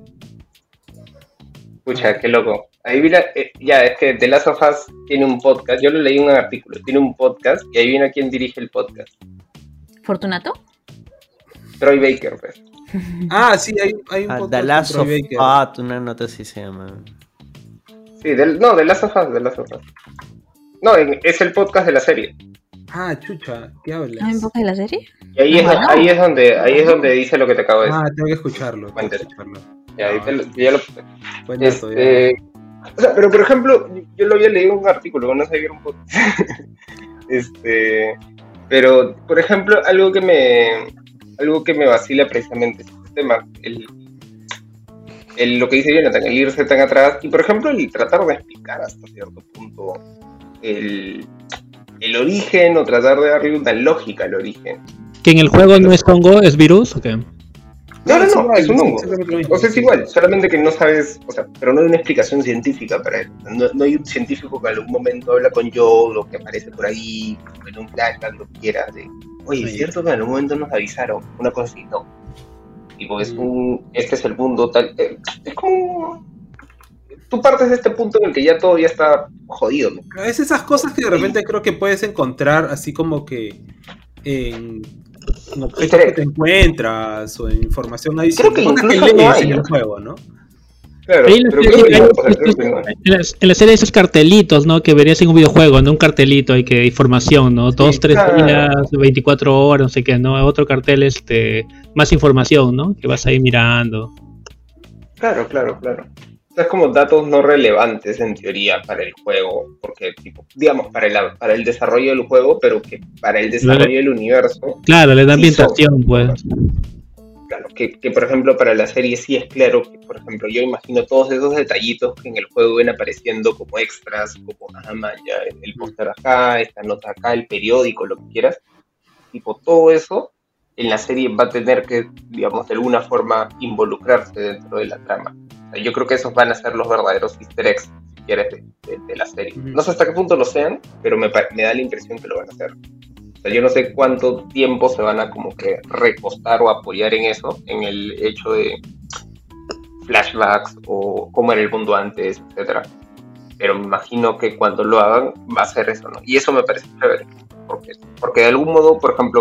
Escucha, qué loco. Ahí mira, eh, ya, es que The Last of Us tiene un podcast, yo lo leí en un artículo, tiene un podcast, y ahí viene quién dirige el podcast. ¿Fortunato? Troy Baker, pues. Ah, sí, hay, hay un ah, podcast The Last of Us, una nota así se llama. Sí, del, no, The Last of Us, The Last of Us. No, es el podcast de la serie. Ah, chucha, ¿qué hablas? ¿Ah, en podcast de la serie? Y ahí, es, no. ahí es donde ahí es donde dice lo que te acabo de decir. Ah, tengo que escucharlo. Tengo que escucharlo. Ya, ahí te lo, ya lo Buen dato, este, ya. O sea, pero por ejemplo, yo lo había leído en un artículo, no sabía un poco. este, pero por ejemplo, algo que me algo que me vacila precisamente es este tema, el, el lo que dice Jonathan, el irse tan atrás y por ejemplo el tratar de explicar hasta cierto punto el el origen o tratar de darle una lógica al origen. ¿Que en el juego no es hongo, es virus o qué? No, no, no, es un hongo. O sea, es igual, solamente que no sabes, o sea, pero no hay una explicación científica para él. No, no hay un científico que en algún momento habla con Joe, lo que aparece por ahí, en un flashback, lo que quieras, de, oye, es cierto que en algún momento nos avisaron, una cosa así, no. Tipo, es un, este es el mundo tal, es como... Tú partes de este punto en el que ya todo ya está jodido, ¿no? Es esas cosas que de repente creo que puedes encontrar así como que en, en objetos que te encuentras o en información adicional. Creo que cosas incluso que lees no hay, en ¿no? el juego, ¿no? Claro, Ahí pero en, creo que la no, serie, o sea, creo que no. en, la, en la serie esos cartelitos, ¿no? Que verías en un videojuego, ¿no? Un cartelito, hay que información, ¿no? Dos, Sí, tres claro. días, veinticuatro horas, no sé qué, ¿no? Otro cartel, este, más información, ¿no? Que vas ahí mirando. Claro, claro, claro. O sea, es como datos no relevantes en teoría para el juego, porque, tipo, digamos, para el, para el desarrollo del juego, pero que para el desarrollo del universo... Claro, le da sí son. ambientación, pues. Claro, que, que por ejemplo para la serie sí es claro que, por ejemplo, yo imagino todos esos detallitos que en el juego ven apareciendo como extras, como, ah, man, ya, el póster acá, esta nota acá, el periódico, lo que quieras. Tipo, todo eso en la serie va a tener que, digamos, de alguna forma involucrarse dentro de la trama. O sea, yo creo que esos van a ser los verdaderos easter eggs, si quieres, de, de, de la serie. No sé hasta qué punto lo sean, pero me, me da la impresión que lo van a hacer. O sea, yo no sé cuánto tiempo se van a como que recostar o apoyar en eso, en el hecho de flashbacks o cómo era el mundo antes, etcétera. Pero me imagino que cuando lo hagan va a ser eso, ¿no? Y eso me parece chévere, porque, porque de algún modo, por ejemplo,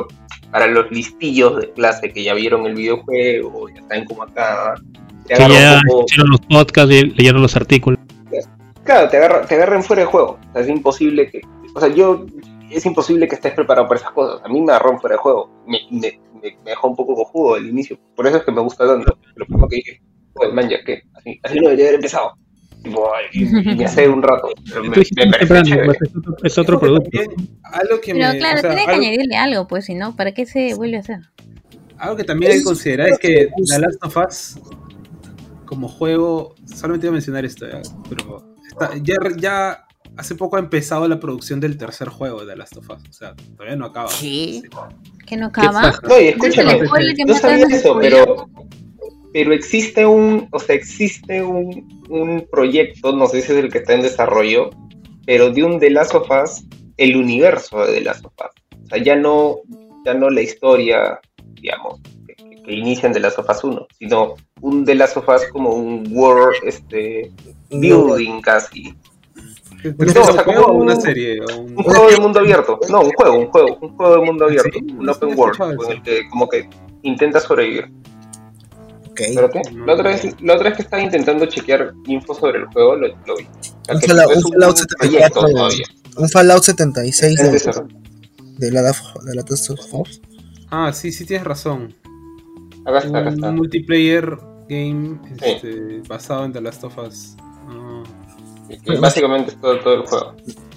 para los listillos de clase que ya vieron el videojuego, ya saben cómo acá, te Que agarra ya un poco, escucharon los podcasts y leyeron los artículos. claro, te agarra, te agarran fuera de juego. O sea, es imposible que, o sea, yo, es imposible que estés preparado para esas cosas. A mí me agarró fuera de juego, me, me, me, me dejó un poco cojudo al inicio, por eso es que me gusta tanto. Lo primero que dije, pues man, ya que, así, así no debería haber empezado. Tipo, y, y me hace un rato, pero me, Tú dijiste me pareció temprano, chévere. pues, es otro, es otro producto. También, algo que Pero me, claro, o sea, tiene que algo, añadirle algo, pues, si no, ¿para qué se vuelve a hacer? algo que también hay que considerar es que The Last of Us como juego, solamente iba a mencionar esto, ya, pero está, ya, ya hace poco ha empezado la producción del tercer juego de The Last of Us, o sea, todavía no acaba. ¿Qué? ¿Que no acaba? No, y Ese es escúchame, el spoiler que no más sabía tarde eso, spoilea. pero, pero existe un, o sea, existe un, un proyecto, no sé si es el que está en desarrollo, pero de un The Last of Us, el universo de The Last of Us. O sea, ya no, ya no la historia, digamos, que, que, que inicia en The Last of Us uno, sino un The Last of Us como un world, este, building casi. ¿Pero No, es o un sea, juego como o una un- serie? O un- Un juego de mundo abierto. No, un juego, un juego, un juego de mundo abierto. ¿Sí? Un No open he world, escuchado con eso. el que como que intenta sobrevivir. Ok. ¿Pero qué? La otra vez, la otra vez que estaba intentando chequear info sobre el juego, lo, lo vi. O sea, Un que Fallout, es un Fallout proyecto setenta y cuatro, todavía. un Fallout setenta y seis Está en de, desarrollo. de la de la Last of Us. Ah, sí, sí tienes razón. Acá está, acá Un está. multiplayer game Sí. este, basado en The Last of Us. Ah. Y básicamente es todo, todo el juego.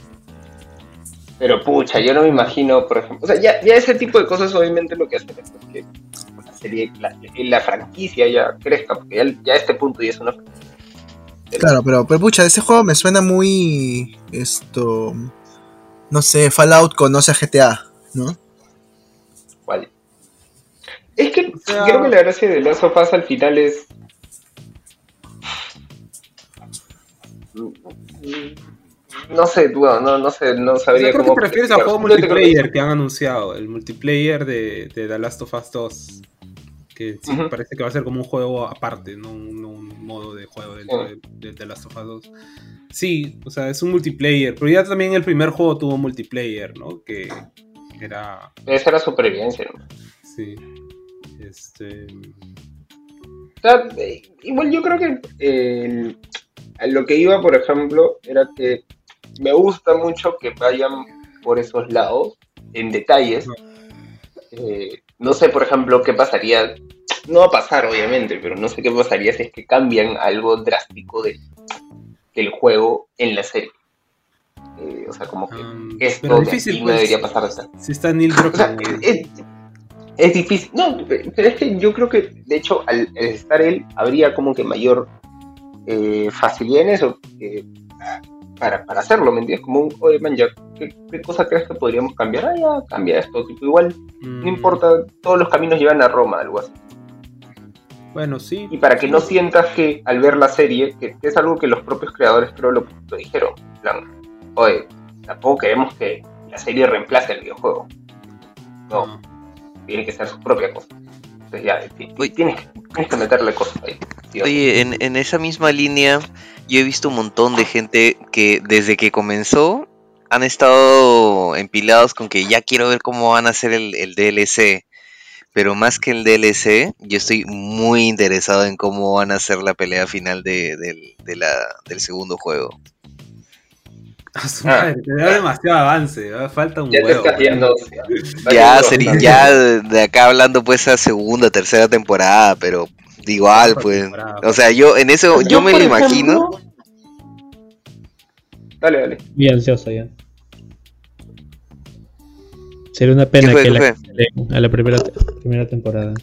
Pero pucha, yo no me imagino, por ejemplo, o sea, ya, ya ese tipo de cosas obviamente lo que hacen es pues, que la serie, la, la franquicia ya crezca, porque ya, ya a este punto ya es una franquicia. Claro, pero, pero pucha, ese juego me suena muy esto, no sé, Fallout conoce a G T A, ¿no? ¿Cuál? Es que O sea- creo que la gracia de Last of Us al final es. No sé, bueno, no, no sé, no O sabría sea, creo que cómo te refieres al explicarlo. juego multiplayer que han anunciado, el multiplayer de, de The Last of Us dos. Que sí, Ujú. parece que va a ser como un juego aparte, no un, no un modo de juego dentro Sí. de, de The Last of Us dos. Sí, o sea, es un multiplayer, pero ya también el primer juego tuvo multiplayer, ¿no? Que era... Esa era supervivencia, ¿no? Sí. Este... O sea, eh, igual yo creo que eh, el- a lo que iba, por ejemplo, era que me gusta mucho que vayan por esos lados, en detalles. Eh, no sé, por ejemplo, qué pasaría. No va a pasar, obviamente, pero no sé qué pasaría si es que cambian algo drástico de, del juego en la serie. Eh, o sea, como que um, esto pero de difícil, aquí no pues, debería pasar de esta. si está Neil O sea, Druckmann. es, es difícil. No, pero es que yo creo que, de hecho, al, al estar él, habría como que mayor eh, facilidad en eso eh, para, para hacerlo, ¿me entiendes? Como un, oye, man, ya, ¿qué, qué cosa crees que podríamos cambiar? Ah, ya, cambia esto. Tipo, igual, Mm, no importa, todos los caminos llevan a Roma, algo así. Bueno, sí. Y para que no sientas que al ver la serie, que, que es algo que los propios creadores creo lo, lo dijeron, en plan, oye, tampoco queremos que la serie reemplace el videojuego. No, Ah. tiene que ser su propia cosa. Entonces ya, ti- ti- Oye. tienes, que- tienes que meterle cosas ahí. tío. Oye, en, en esa misma línea, yo he visto un montón de gente que desde que comenzó han estado empilados con que ya quiero ver cómo van a hacer el, el D L C. Pero más que el D L C, yo estoy muy interesado en cómo van a hacer la pelea final de, del- de la, del segundo juego. A su madre, te da demasiado avance, ¿verdad? Falta un Ya te huevo. estás guiando. Ya, sería, ya de acá hablando pues a segunda, tercera temporada, pero igual pues, o sea, yo en eso, yo me por lo imagino. ejemplo- Dale, dale. Muy ansioso ya. Sería una ¿Qué pena fue, que qué la fue? cancelen a la primera, primera temporada.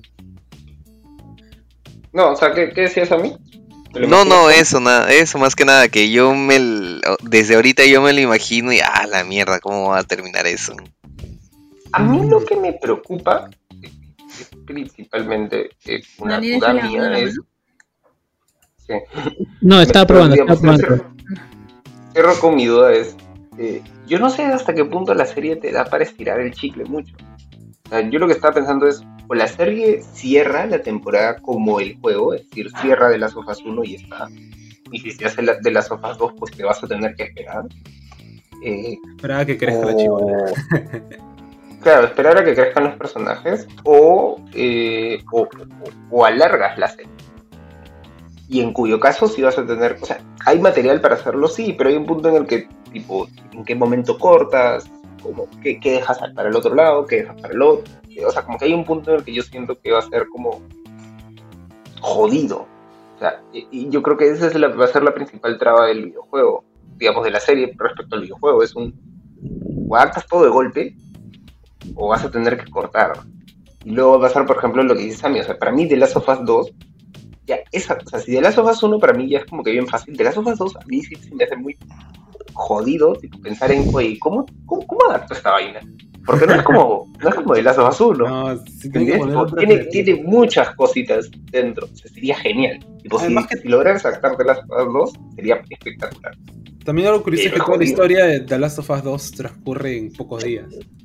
No, o sea, ¿qué, qué decías a mí? ¿Te lo No, no, imaginas? eso, nada, eso más que nada, que yo me, l- desde ahorita yo me lo imagino y, ah, la mierda, ¿cómo va a terminar eso? A mí lo que me preocupa es principalmente eh, una ¿No tienes duda la mía mano? es... Sí. No, estaba Pero, probando, estaba digamos, probando. Cierro con mi duda es, eh, yo no sé hasta qué punto la serie te da para estirar el chicle mucho. O sea, yo lo que estaba pensando es, o la serie cierra la temporada como el juego, es decir, cierra de las Us uno y está. Y si se hace la- de las Us dos, pues te vas a tener que esperar. Eh, Esperaba que crezca la o- chivola. claro, esperar a que crezcan los personajes o, eh, o, o, o alargas la serie. Y en cuyo caso sí vas a tener, o sea, hay material para hacerlo, sí, pero hay un punto en el que, tipo, ¿en qué momento cortas? Como, ¿qué, qué dejas para el otro lado? ¿Qué dejas para el otro? O sea, como que hay un punto en el que yo siento que va a ser como jodido. O sea, y, y yo creo que esa es la, va a ser la principal traba del videojuego, digamos, de la serie respecto al videojuego. Es un, o adaptas todo de golpe, o vas a tener que cortar. Y luego va a pasar, por ejemplo, lo que dice Sammy. O sea, para mí, The Last of Us dos, ya, esa, o sea, si The Last of Us uno para mí ya es como que bien fácil, The Last of Us dos a mí sí se me hace muy jodido, tipo, pensar en, oye, ¿cómo, cómo, cómo adapto esta vaina? Porque no es como, no es como The Last of Us uno. No, sí tiene, tipo, tiene, tiene muchas cositas dentro. O sea, sería genial. Tipo, si, que... si logran sacar The Last of Us dos, sería espectacular. También algo curioso es que toda la historia de The Last of Us dos transcurre en pocos días.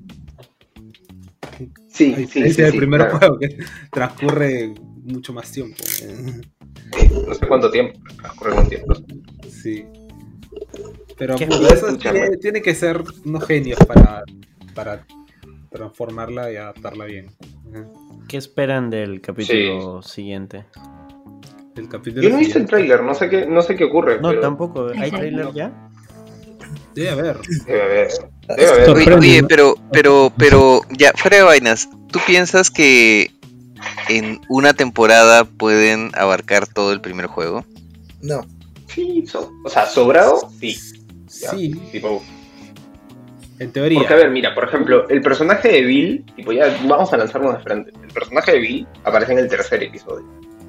Sí, sí, sí. Es sí, el sí, primer claro. juego que transcurre mucho más tiempo. Sí, no sé cuánto tiempo, transcurre un tiempo. Sí. Pero pues, eso tiene, tiene que ser unos genios para, para transformarla y adaptarla bien. ¿Qué esperan del capítulo sí. siguiente? El capítulo Yo no he visto siguiente. el tráiler, no sé qué, no sé qué ocurre. No, pero... tampoco. ¿Hay tráiler ya? Debe haber. Debe haber. Debe haber. Oye, oye, pero, pero, pero, ya, fuera de vainas, ¿tú piensas que en una temporada pueden abarcar todo el primer juego? No. Sí, so, o sea, sobrado, sí. Ya, Sí. Tipo, en teoría. porque a ver, mira, por ejemplo, el personaje de Bill, tipo, ya vamos a lanzarnos de frente. El personaje de Bill aparece en el tercer episodio.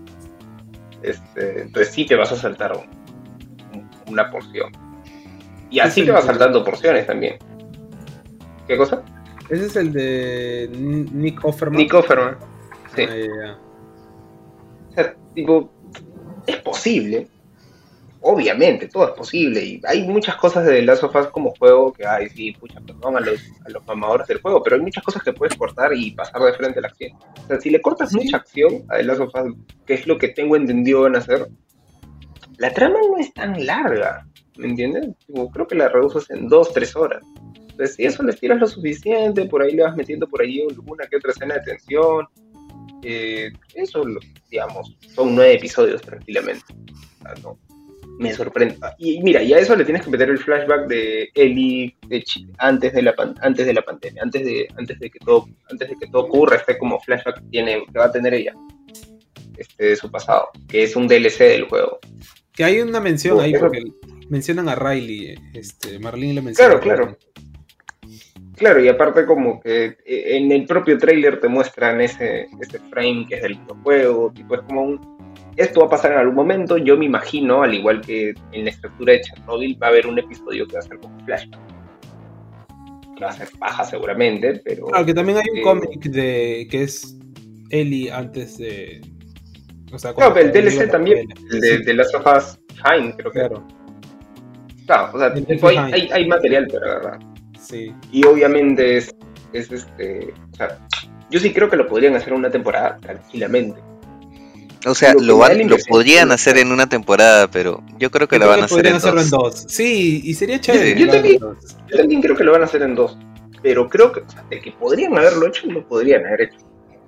Este, entonces sí te vas a saltar un, una porción. Y así Es te el- vas saltando porciones también. ¿Qué cosa? Ese es el de Nick Offerman. Nick Offerman. Sí. Ah, ya, ya. O sea, tipo, es posible. Obviamente, todo es posible. Y hay muchas cosas de The Last of Us como juego que, ay, sí, pucha, perdón a los, a los mamadores del juego, pero hay muchas cosas que puedes cortar y pasar de frente a la acción. O sea, si le cortas Sí. mucha acción a The Last of Us, que es lo que tengo entendido van a hacer, la trama no es tan larga, ¿me entiendes? Tipo, creo que la reduces en dos, tres horas. Entonces, si eso le tiras lo suficiente, por ahí le vas metiendo por ahí una que otra escena de tensión, eh, eso, lo- digamos, son nueve episodios tranquilamente. O sea, no, me sorprende. Y mira, y a eso le tienes que meter el flashback de Ellie de Chi- antes de la pan- antes de la pandemia, antes de antes de que todo antes de que todo ocurra, este como flashback que tiene que va a tener ella, este de su pasado, que es un D L C del juego. Que hay una mención Oh, ahí eso- porque mencionan a Riley. Este, Marlene le menciona. Claro, a claro. Riley. Claro, y aparte como que eh, en el propio tráiler te muestran ese, ese frame que es del videojuego, tipo es como un... Esto va a pasar en algún momento, yo me imagino, al igual que en la estructura de Chernobyl, va a haber un episodio que va a ser como flashback. Que va a ser paja seguramente, pero... Claro, que también hay un eh, cómic de que es Ellie antes de. O sea, Claro, cuando pero el Ellie D L C iba a la también, escuela. el de, Sí, de Last of Us Fine, creo que era. claro. Claro, o sea, El tipo, hay, Fine. hay, hay material para agarrar. Sí. Y obviamente es, es este... O sea, yo sí creo que lo podrían hacer en una temporada tranquilamente. O sea, Lo que lo, me da van, la lo impresión podrían que- hacer en una temporada, pero yo creo que Yo la creo van que a hacer podrían en hacerlo en dos. dos. Sí, y sería chévere. Yo que lo también. hagan en dos. Yo también creo que lo van a hacer en dos. Pero creo que, o sea, de que podrían haberlo hecho, lo podrían haber hecho.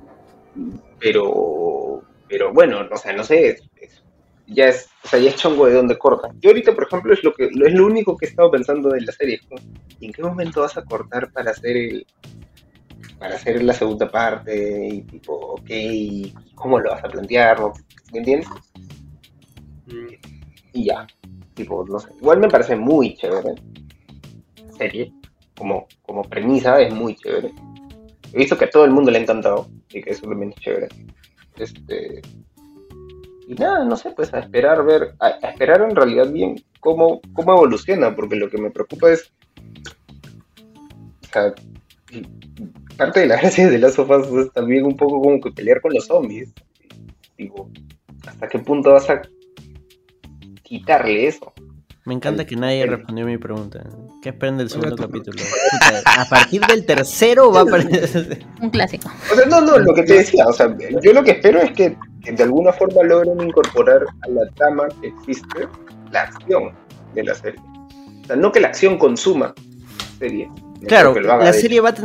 Pero, pero bueno, o sea, no sé, es- es- ya es, o sea, ya es chongo de dónde cortan. Yo ahorita, por ejemplo, es lo que, es lo único que he estado pensando de la serie. Es como, ¿en qué momento vas a cortar para hacer el, para hacer la segunda parte? Y tipo, ok, ¿cómo lo vas a plantear? ¿No? ¿Me entiendes? Mm. Y ya, tipo, no sé. Igual me parece muy chévere. Serie, como, como premisa, es muy chévere. He visto que a todo el mundo le ha encantado, y que eso también es chévere. Este. Y nada, no sé, pues a esperar ver, a, a esperar en realidad bien cómo, cómo evoluciona, porque lo que me preocupa es. O sea, parte de la gracia de Last of Us es también un poco como que pelear con los zombies. Digo, ¿hasta qué punto vas a quitarle eso? Me encanta El- que nadie el- respondió a mi pregunta. ¿Qué esperan del segundo Oiga, tú- capítulo? Puta, a partir del tercero va a aparecer... Un clásico. O sea, no, no, lo que te decía, o sea, yo lo que espero es que, que de alguna forma logren incorporar a la trama que existe la acción de la serie. O sea, no que la acción consuma la serie. no Claro, creo que lo haga, la de serie va a tener...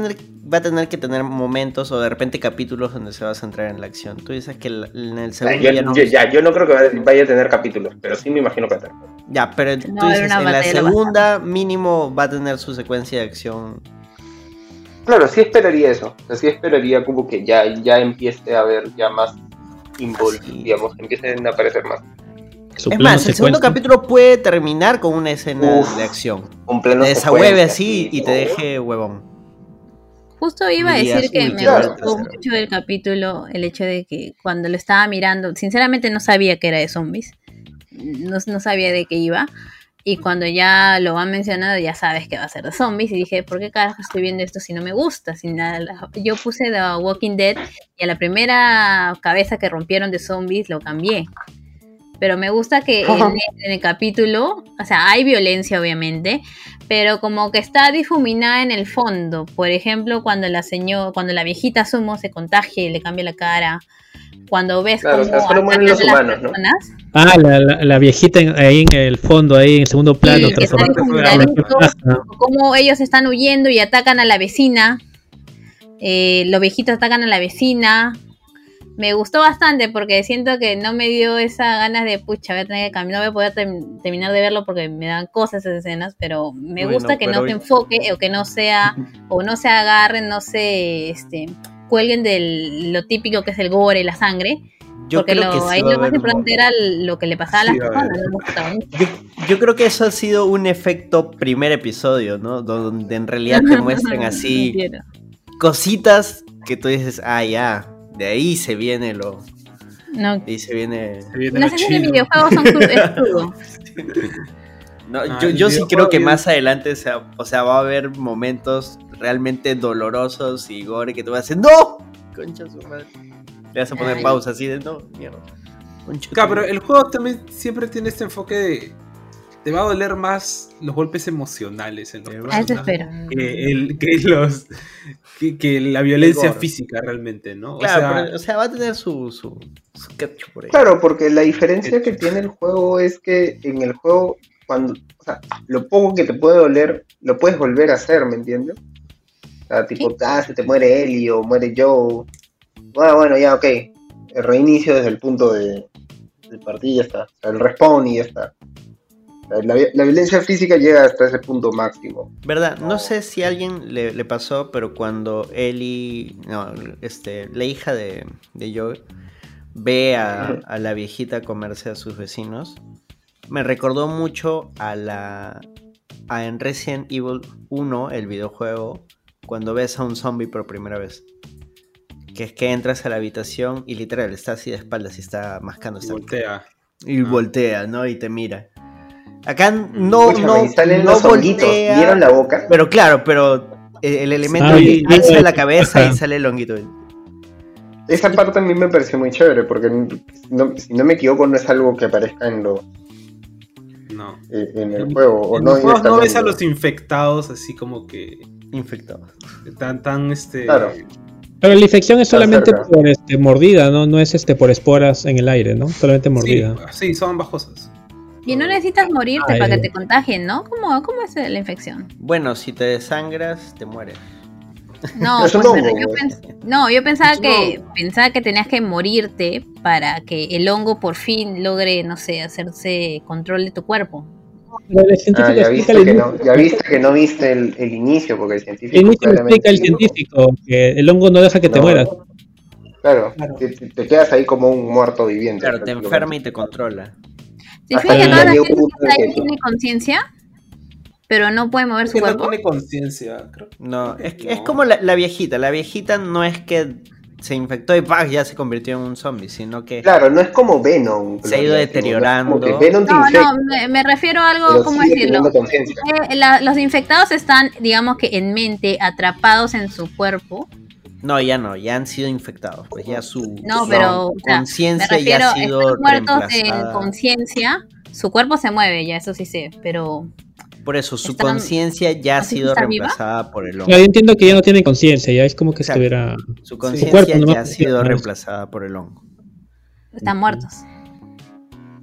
va a tener que tener momentos o de repente capítulos donde se va a centrar en la acción. Tú dices que el- en el Ah, segundo yo, ya no... yo- ya, yo no creo que vaya a tener capítulos, pero sí me imagino que va a tener. Ya, pero tú No, era dices una en la batalla segunda mínimo va a tener su secuencia de acción. Claro, sí esperaría eso. O sea, sí esperaría como que ya, ya empiece a haber ya más involve, Así. digamos, que empiecen a aparecer más. Su Es plano más, el segundo secuencia. capítulo puede terminar con una escena Uf. de acción. Un pleno Te desahueve secuencia, así sí, y te ¿no? deje huevón. Justo iba a Dirías, decir que uy, me quiero ver el gustó tercero. mucho del capítulo el hecho de que cuando lo estaba mirando, sinceramente no sabía que era de zombies, no, no sabía de qué iba, y cuando ya lo han mencionado ya sabes que va a ser de zombies, y dije, ¿por qué carajo estoy viendo esto si no me gusta? Si nada, yo puse The Walking Dead y a la primera cabeza que rompieron de zombies lo cambié. Pero me gusta que en, en el capítulo, o sea, hay violencia obviamente, pero como que está difuminada en el fondo. Por ejemplo, cuando la señor, cuando la viejita Sumo se contagia y le cambia la cara, cuando ves Claro, o cómo sea, solo mueren los atacan a las humanos, ¿no? personas, Ah, la, la, la viejita en- ahí en el fondo, ahí en el segundo plano. sí, que está transformada. difuminadito, Ajá. cómo ellos están huyendo y atacan a la vecina, eh, los viejitos atacan a la vecina. Me gustó bastante porque siento que no me dio esa ganas de, pucha, voy a tener que caminar, no voy a poder term- terminar de verlo porque me dan cosas esas escenas, pero me Bueno, gusta que pero- no se enfoque o que no sea, o no se agarren, no se este, cuelguen de lo típico que es el gore y la sangre, Yo porque creo lo, que sí ahí va a lo más haber importante un- era lo que le pasaba a las Sí, va a personas, haber. no los protagonistas. Yo, yo creo que eso ha sido un efecto primer episodio, ¿no? Donde en realidad te muestran así Entiendo. cositas que tú dices, ah, ya, de ahí se viene lo... No, De ahí se viene... Se viene las lo sesiones de chido. videojuegos son cru- es crudo. No, Ah, yo el yo sí videojuego creo que bien- más adelante, o sea, o sea, va a haber momentos realmente dolorosos y gore que tú vas a decir, ¡no! Concha su madre. Le vas a poner Ay. pausa así de, no, mierda. Concha tu Claro, pero madre". el juego también siempre tiene este enfoque de. Te va a doler más los golpes emocionales en los Te va A eso personajes espero. que, el, que los. Que, que la violencia gore. física realmente, ¿no? O Claro, sea, pero, o sea, va a tener su, su, su ketchup por ahí. Claro, porque la diferencia que tiene el juego es que en el juego, cuando, o sea, lo poco que te puede doler, lo puedes volver a hacer, ¿me entiendes? O sea, tipo, ah, se te muere Ellie o muere Joe. Bueno, bueno, ya, ok. El reinicio desde el punto de, de partida y ya está. O sea, el respawn y ya está. O sea, La, la violencia física llega hasta ese punto máximo. ¿Verdad? No sé si a alguien le, le pasó, pero cuando Ellie, no, este, la hija de, de Joe, ve a, a la viejita comerse a sus vecinos, me recordó mucho a la a en Resident Evil uno, el videojuego, cuando ves a un zombie por primera vez. Que es que entras a la habitación y literal está así de espaldas y está mascando. y Está, voltea. y Ah. voltea, ¿no? Y te mira. Acá no, Escúchame, no, y salen no los honguitos. voltea. ¿Vieron la boca? Pero claro, pero el elemento Ah, es y- que alza y- la cabeza y ajá. sale el honguito. Esa parte a mí me pareció muy chévere, porque no- si no me equivoco no es algo que aparezca en los No. eh, en el juego. O En no los juegos no ves a directamente. los infectados así como que. Infectado. Tan, tan, este. Claro. Pero la infección es Está solamente cerca. por este, mordida, ¿no? No es este por esporas en el aire, ¿no? Solamente mordida. Sí, sí, son ambas cosas. Y no necesitas morirte Ay. para que te contagien, ¿no? ¿Cómo, cómo es la infección? Bueno, si te desangras, te mueres. No, Es un pues, hongo, yo, güey. pens- no, yo pensaba Es un que pensaba que tenías que morirte para que el hongo por fin logre, no sé, hacerse control de tu cuerpo. Pero el Ah, científico ya explica viste el que inicio. no, ya viste que no viste el, el inicio, porque el científico El inicio lo claramente explica el dijo- científico, que el hongo no deja que te No. mueras. Claro, te, te quedas ahí como un muerto viviente. Claro, te prácticamente. enferma y te controla. ¿Te Hasta fijas que ahí toda la llegó gente un que está ahí punto tiene conciencia? Pero no puede mover su Que no cuerpo. tiene conciencia, creo. No, es, No. es como la, la viejita. La viejita no es que se infectó y ¡pah! Ya se convirtió en un zombie, sino que Claro, no es como Venom. Se ha ido Gloria, deteriorando. como que Venom te No, infecta, no, me, me refiero a algo, pero ¿cómo sigue decirlo? teniendo conciencia. Eh, la- los infectados están, digamos que en mente, atrapados en su cuerpo. no, ya no, ya han sido infectados. Pues ya su, No, su pero o sea, me conciencia refiero, ya ha sido están muertos de reemplazada. conciencia. Su cuerpo se mueve, ya eso sí sé, pero Por eso, su están- conciencia ya ha ¿no sé si sido está viva? reemplazada por el hongo. Claro, yo entiendo que ya no tiene conciencia, ya es como que Exacto. estuviera. Su cuerpo conciencia nomás ya ha funciona sido más. reemplazada por el hongo. están muertos.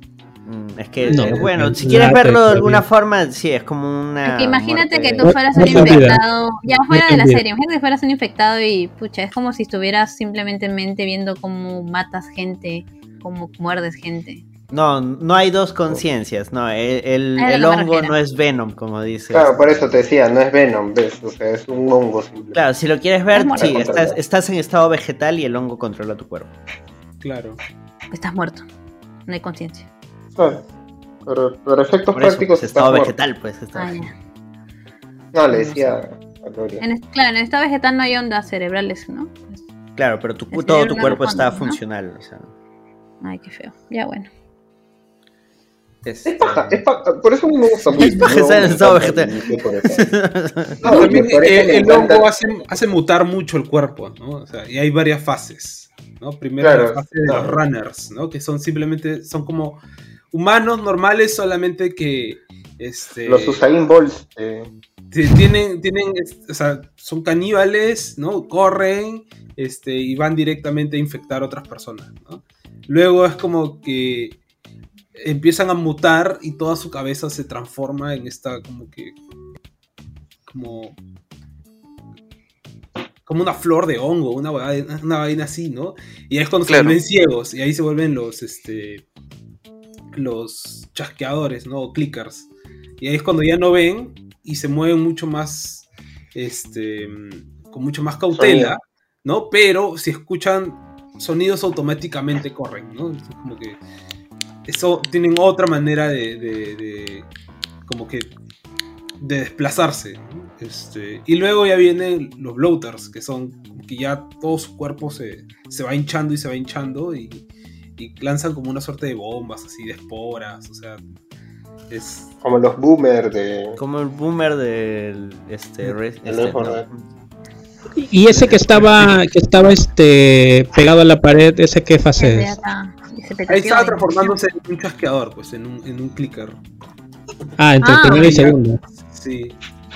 Mm, Es que, No, eh, bueno, el si quieres latte verlo de está alguna bien. forma, sí, es como una. Es que imagínate muerte- que tú fueras un Muerte en vida. infectado, ya fuera Muerte de en la vida. serie, imagínate que fueras un infectado y pucha, es como si estuvieras simplemente viendo cómo matas gente, cómo muerdes gente. No, no hay dos conciencias, no, el, el, A lo el que me hongo refiero. no es Venom, como dices. Claro, por eso te decía, no es Venom, ¿ves? O sea, es un hongo simplemente. Claro, si lo quieres ver, Estás sí, muerto. estás, estás en estado vegetal y el hongo controla tu cuerpo. Claro. Estás muerto, no hay conciencia. Claro. Pero, pero efectos Por eso, prácticos pues, estás estado muerto. vegetal, pues. Estado Ah, vegetal. ya. No, le decía a Gloria. En est- claro, en estado vegetal no hay ondas cerebrales, ¿no? Pues, Claro, pero tu, El todo cerebro tu no cuerpo responde, está ¿no? funcional, o sea. ay, qué feo. Ya bueno. este- Es paja, es paja, por eso a mí me gusta mucho. Es paja Yo estar en me estado encanta vegetal. el por eso. No, No, también y por eso eh, me el encanta- hongo hace, hace mutar mucho el cuerpo, ¿no? O sea, y hay varias fases, ¿no? Primero Claro, la fase de claro. los runners, ¿no? Que son simplemente, son como humanos normales, solamente que, este... Los Usain Bolts. eh, Sí, tienen, tienen, es- o sea, son caníbales, ¿no? Corren, este, y van directamente a infectar a otras personas, ¿no? Luego es como que empiezan a mutar y toda su cabeza se transforma en esta, como que, como, como una flor de hongo, una vaina, una vaina así, ¿no? Y ahí es cuando Claro. se vuelven ciegos, y ahí se vuelven los, este, los chasqueadores, ¿no? O clickers. Y ahí es cuando ya no ven y se mueven mucho más, este, con mucho más cautela, Sonido. ¿no? Pero si escuchan sonidos automáticamente corren, ¿no? Es como que eso tienen otra manera de, de- de- como que de desplazarse, ¿no? Este, y luego ya vienen los bloaters, que son como que ya todo su cuerpo se, se va hinchando y se va hinchando y, y lanzan como una suerte de bombas así de esporas, o sea, es como los boomers de. Como el boomer del. Este. re- El este, Left four Dead. no. Y ese que estaba, que estaba este pegado a la pared, ese qué fase Ese es. está- ese ahí petateo estaba de- transformándose en un chasqueador, pues, en un, en un clicker. Ah, entre el Ah, primero y ya. segundo. Sí.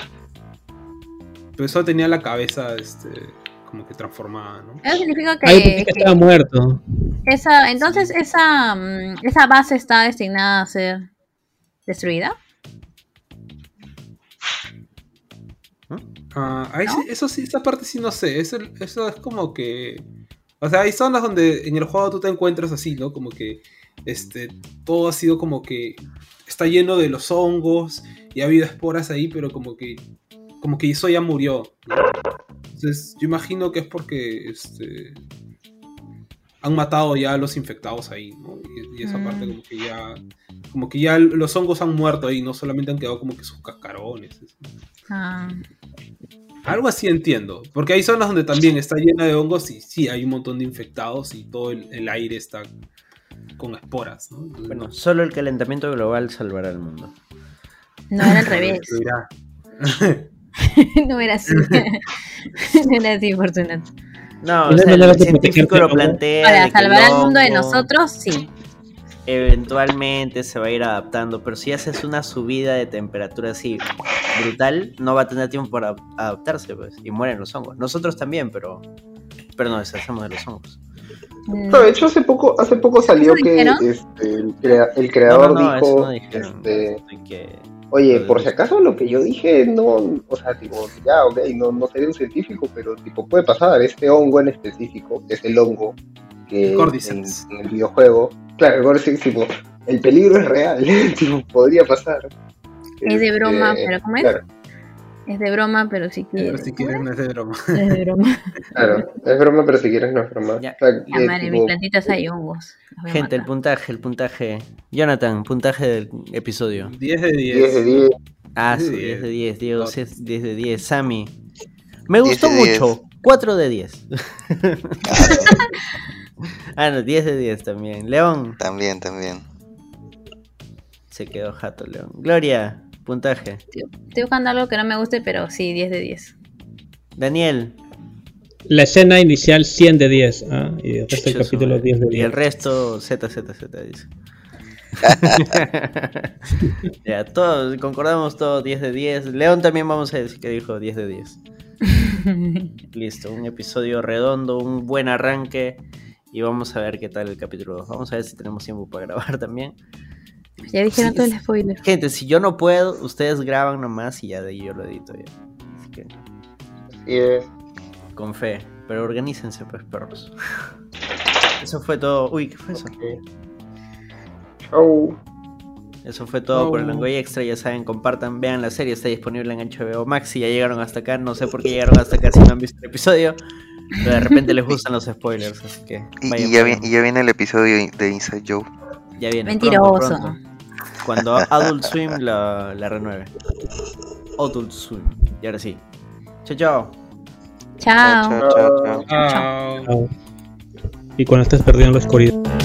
Pero eso tenía la cabeza, este, como que transformada, ¿no? Eso significa que, Ah, yo pensé que que estaba muerto. esa, entonces esa, mm, esa base está destinada a ser destruida. Ah, ahí ¿No? sí- eso sí, esa parte sí no sé. Eso, eso es como que. O sea, hay zonas donde en el juego tú te encuentras así, ¿no? Como que este, todo ha sido como que está lleno de los hongos y ha habido esporas ahí, pero como que como que eso ya murió, ¿no? Entonces, yo imagino que es porque este, han matado ya a los infectados ahí, ¿no? Y, y esa Mm. parte como que ya como que ya los hongos han muerto ahí, no solamente han quedado como que sus cascarones. Eso. Ah, Algo así entiendo, porque hay zonas donde también está llena de hongos y sí, hay un montón de infectados y todo el, el aire está con esporas, ¿no? Entonces, Bueno, solo el calentamiento global salvará al mundo. no era al revés. se dirá. No era así. No era así, Fortunato. No, Y o no hay sea, manera el de científico protegerse, lo ¿no? plantea. Para de que salvar el al mundo de hongo nosotros, sí. Eventualmente se va a ir adaptando, pero si haces una subida de temperatura así brutal, no va a tener tiempo para adaptarse, pues, y mueren los hongos. Nosotros también, pero, pero nos deshacemos de los hongos. Mm, No, de hecho, hace poco, hace poco salió ¿Eso que dijeron? este, el, crea- el No, creador no, no, eso dijo, no dijeron. este, Así que- oye, Lo por de- si acaso lo que yo dije, no, o sea, tipo, ya, ok, no, no seré un científico, pero tipo, puede pasar, este hongo en específico, que es el hongo que El en, Cordyceps. en el videojuego, claro, el Cordyceps, tipo, el peligro es real, tipo, podría pasar. Es de broma, Este, pero ¿cómo es? Claro, Es de broma, pero si Pero quieres. si quieres, no es de broma. Es de broma. claro, es broma, pero si quieres no es broma. Ya. O sea, Ya, que, madre, tipo, mis plantitas hay hongos. Las voy a Gente, el matar. puntaje, el puntaje. Jonathan, puntaje del episodio. diez de diez. diez de diez. Ah, diez sí, de diez de diez. Diego, Top. sí es diez de diez. Sammy. Me diez gustó de diez. mucho. cuatro de diez. Ah, no, diez de diez también. León. También, también. Se quedó jato, León. Gloria, puntaje. Estoy estoy buscando algo que no me guste, pero sí, diez de diez. Daniel. La escena inicial cien de diez. Ah, y el resto del Chuzo, capítulo madre. diez de Y el diez. resto Z, Z, Z, dice. Ya, todos, concordamos todos diez de diez. León también vamos a decir que dijo diez de diez. Listo, un episodio redondo, un buen arranque. Y vamos a ver qué tal el capítulo dos. Vamos a ver si tenemos tiempo para grabar también. Ya dijeron Sí, todo el spoiler. Gente, si yo no puedo, ustedes graban nomás y ya de ahí yo lo edito ya. Así que, Así es. con fe. Pero organícense, pues, perros. Eso fue todo. Uy, ¿qué fue eso? Chau. Eso fue todo Oh. por el Langoy Extra. Ya saben, compartan, vean la serie. Está disponible en H B O Max. Si ya llegaron hasta acá, no sé por qué llegaron hasta acá si no han visto el episodio. Pero de repente les gustan los spoilers. Así que Y, vayan y ya, por vi- ahí. y ya viene el episodio de Inside Joe. Ya viene. Mentiroso. Pronto, pronto. Cuando Adult Swim la, la renueve. Adult Swim. Y ahora sí. Chao, chao. Chao. Chao, chao, chao. Chao. Chao. Y cuando estés perdiendo la oscuridad.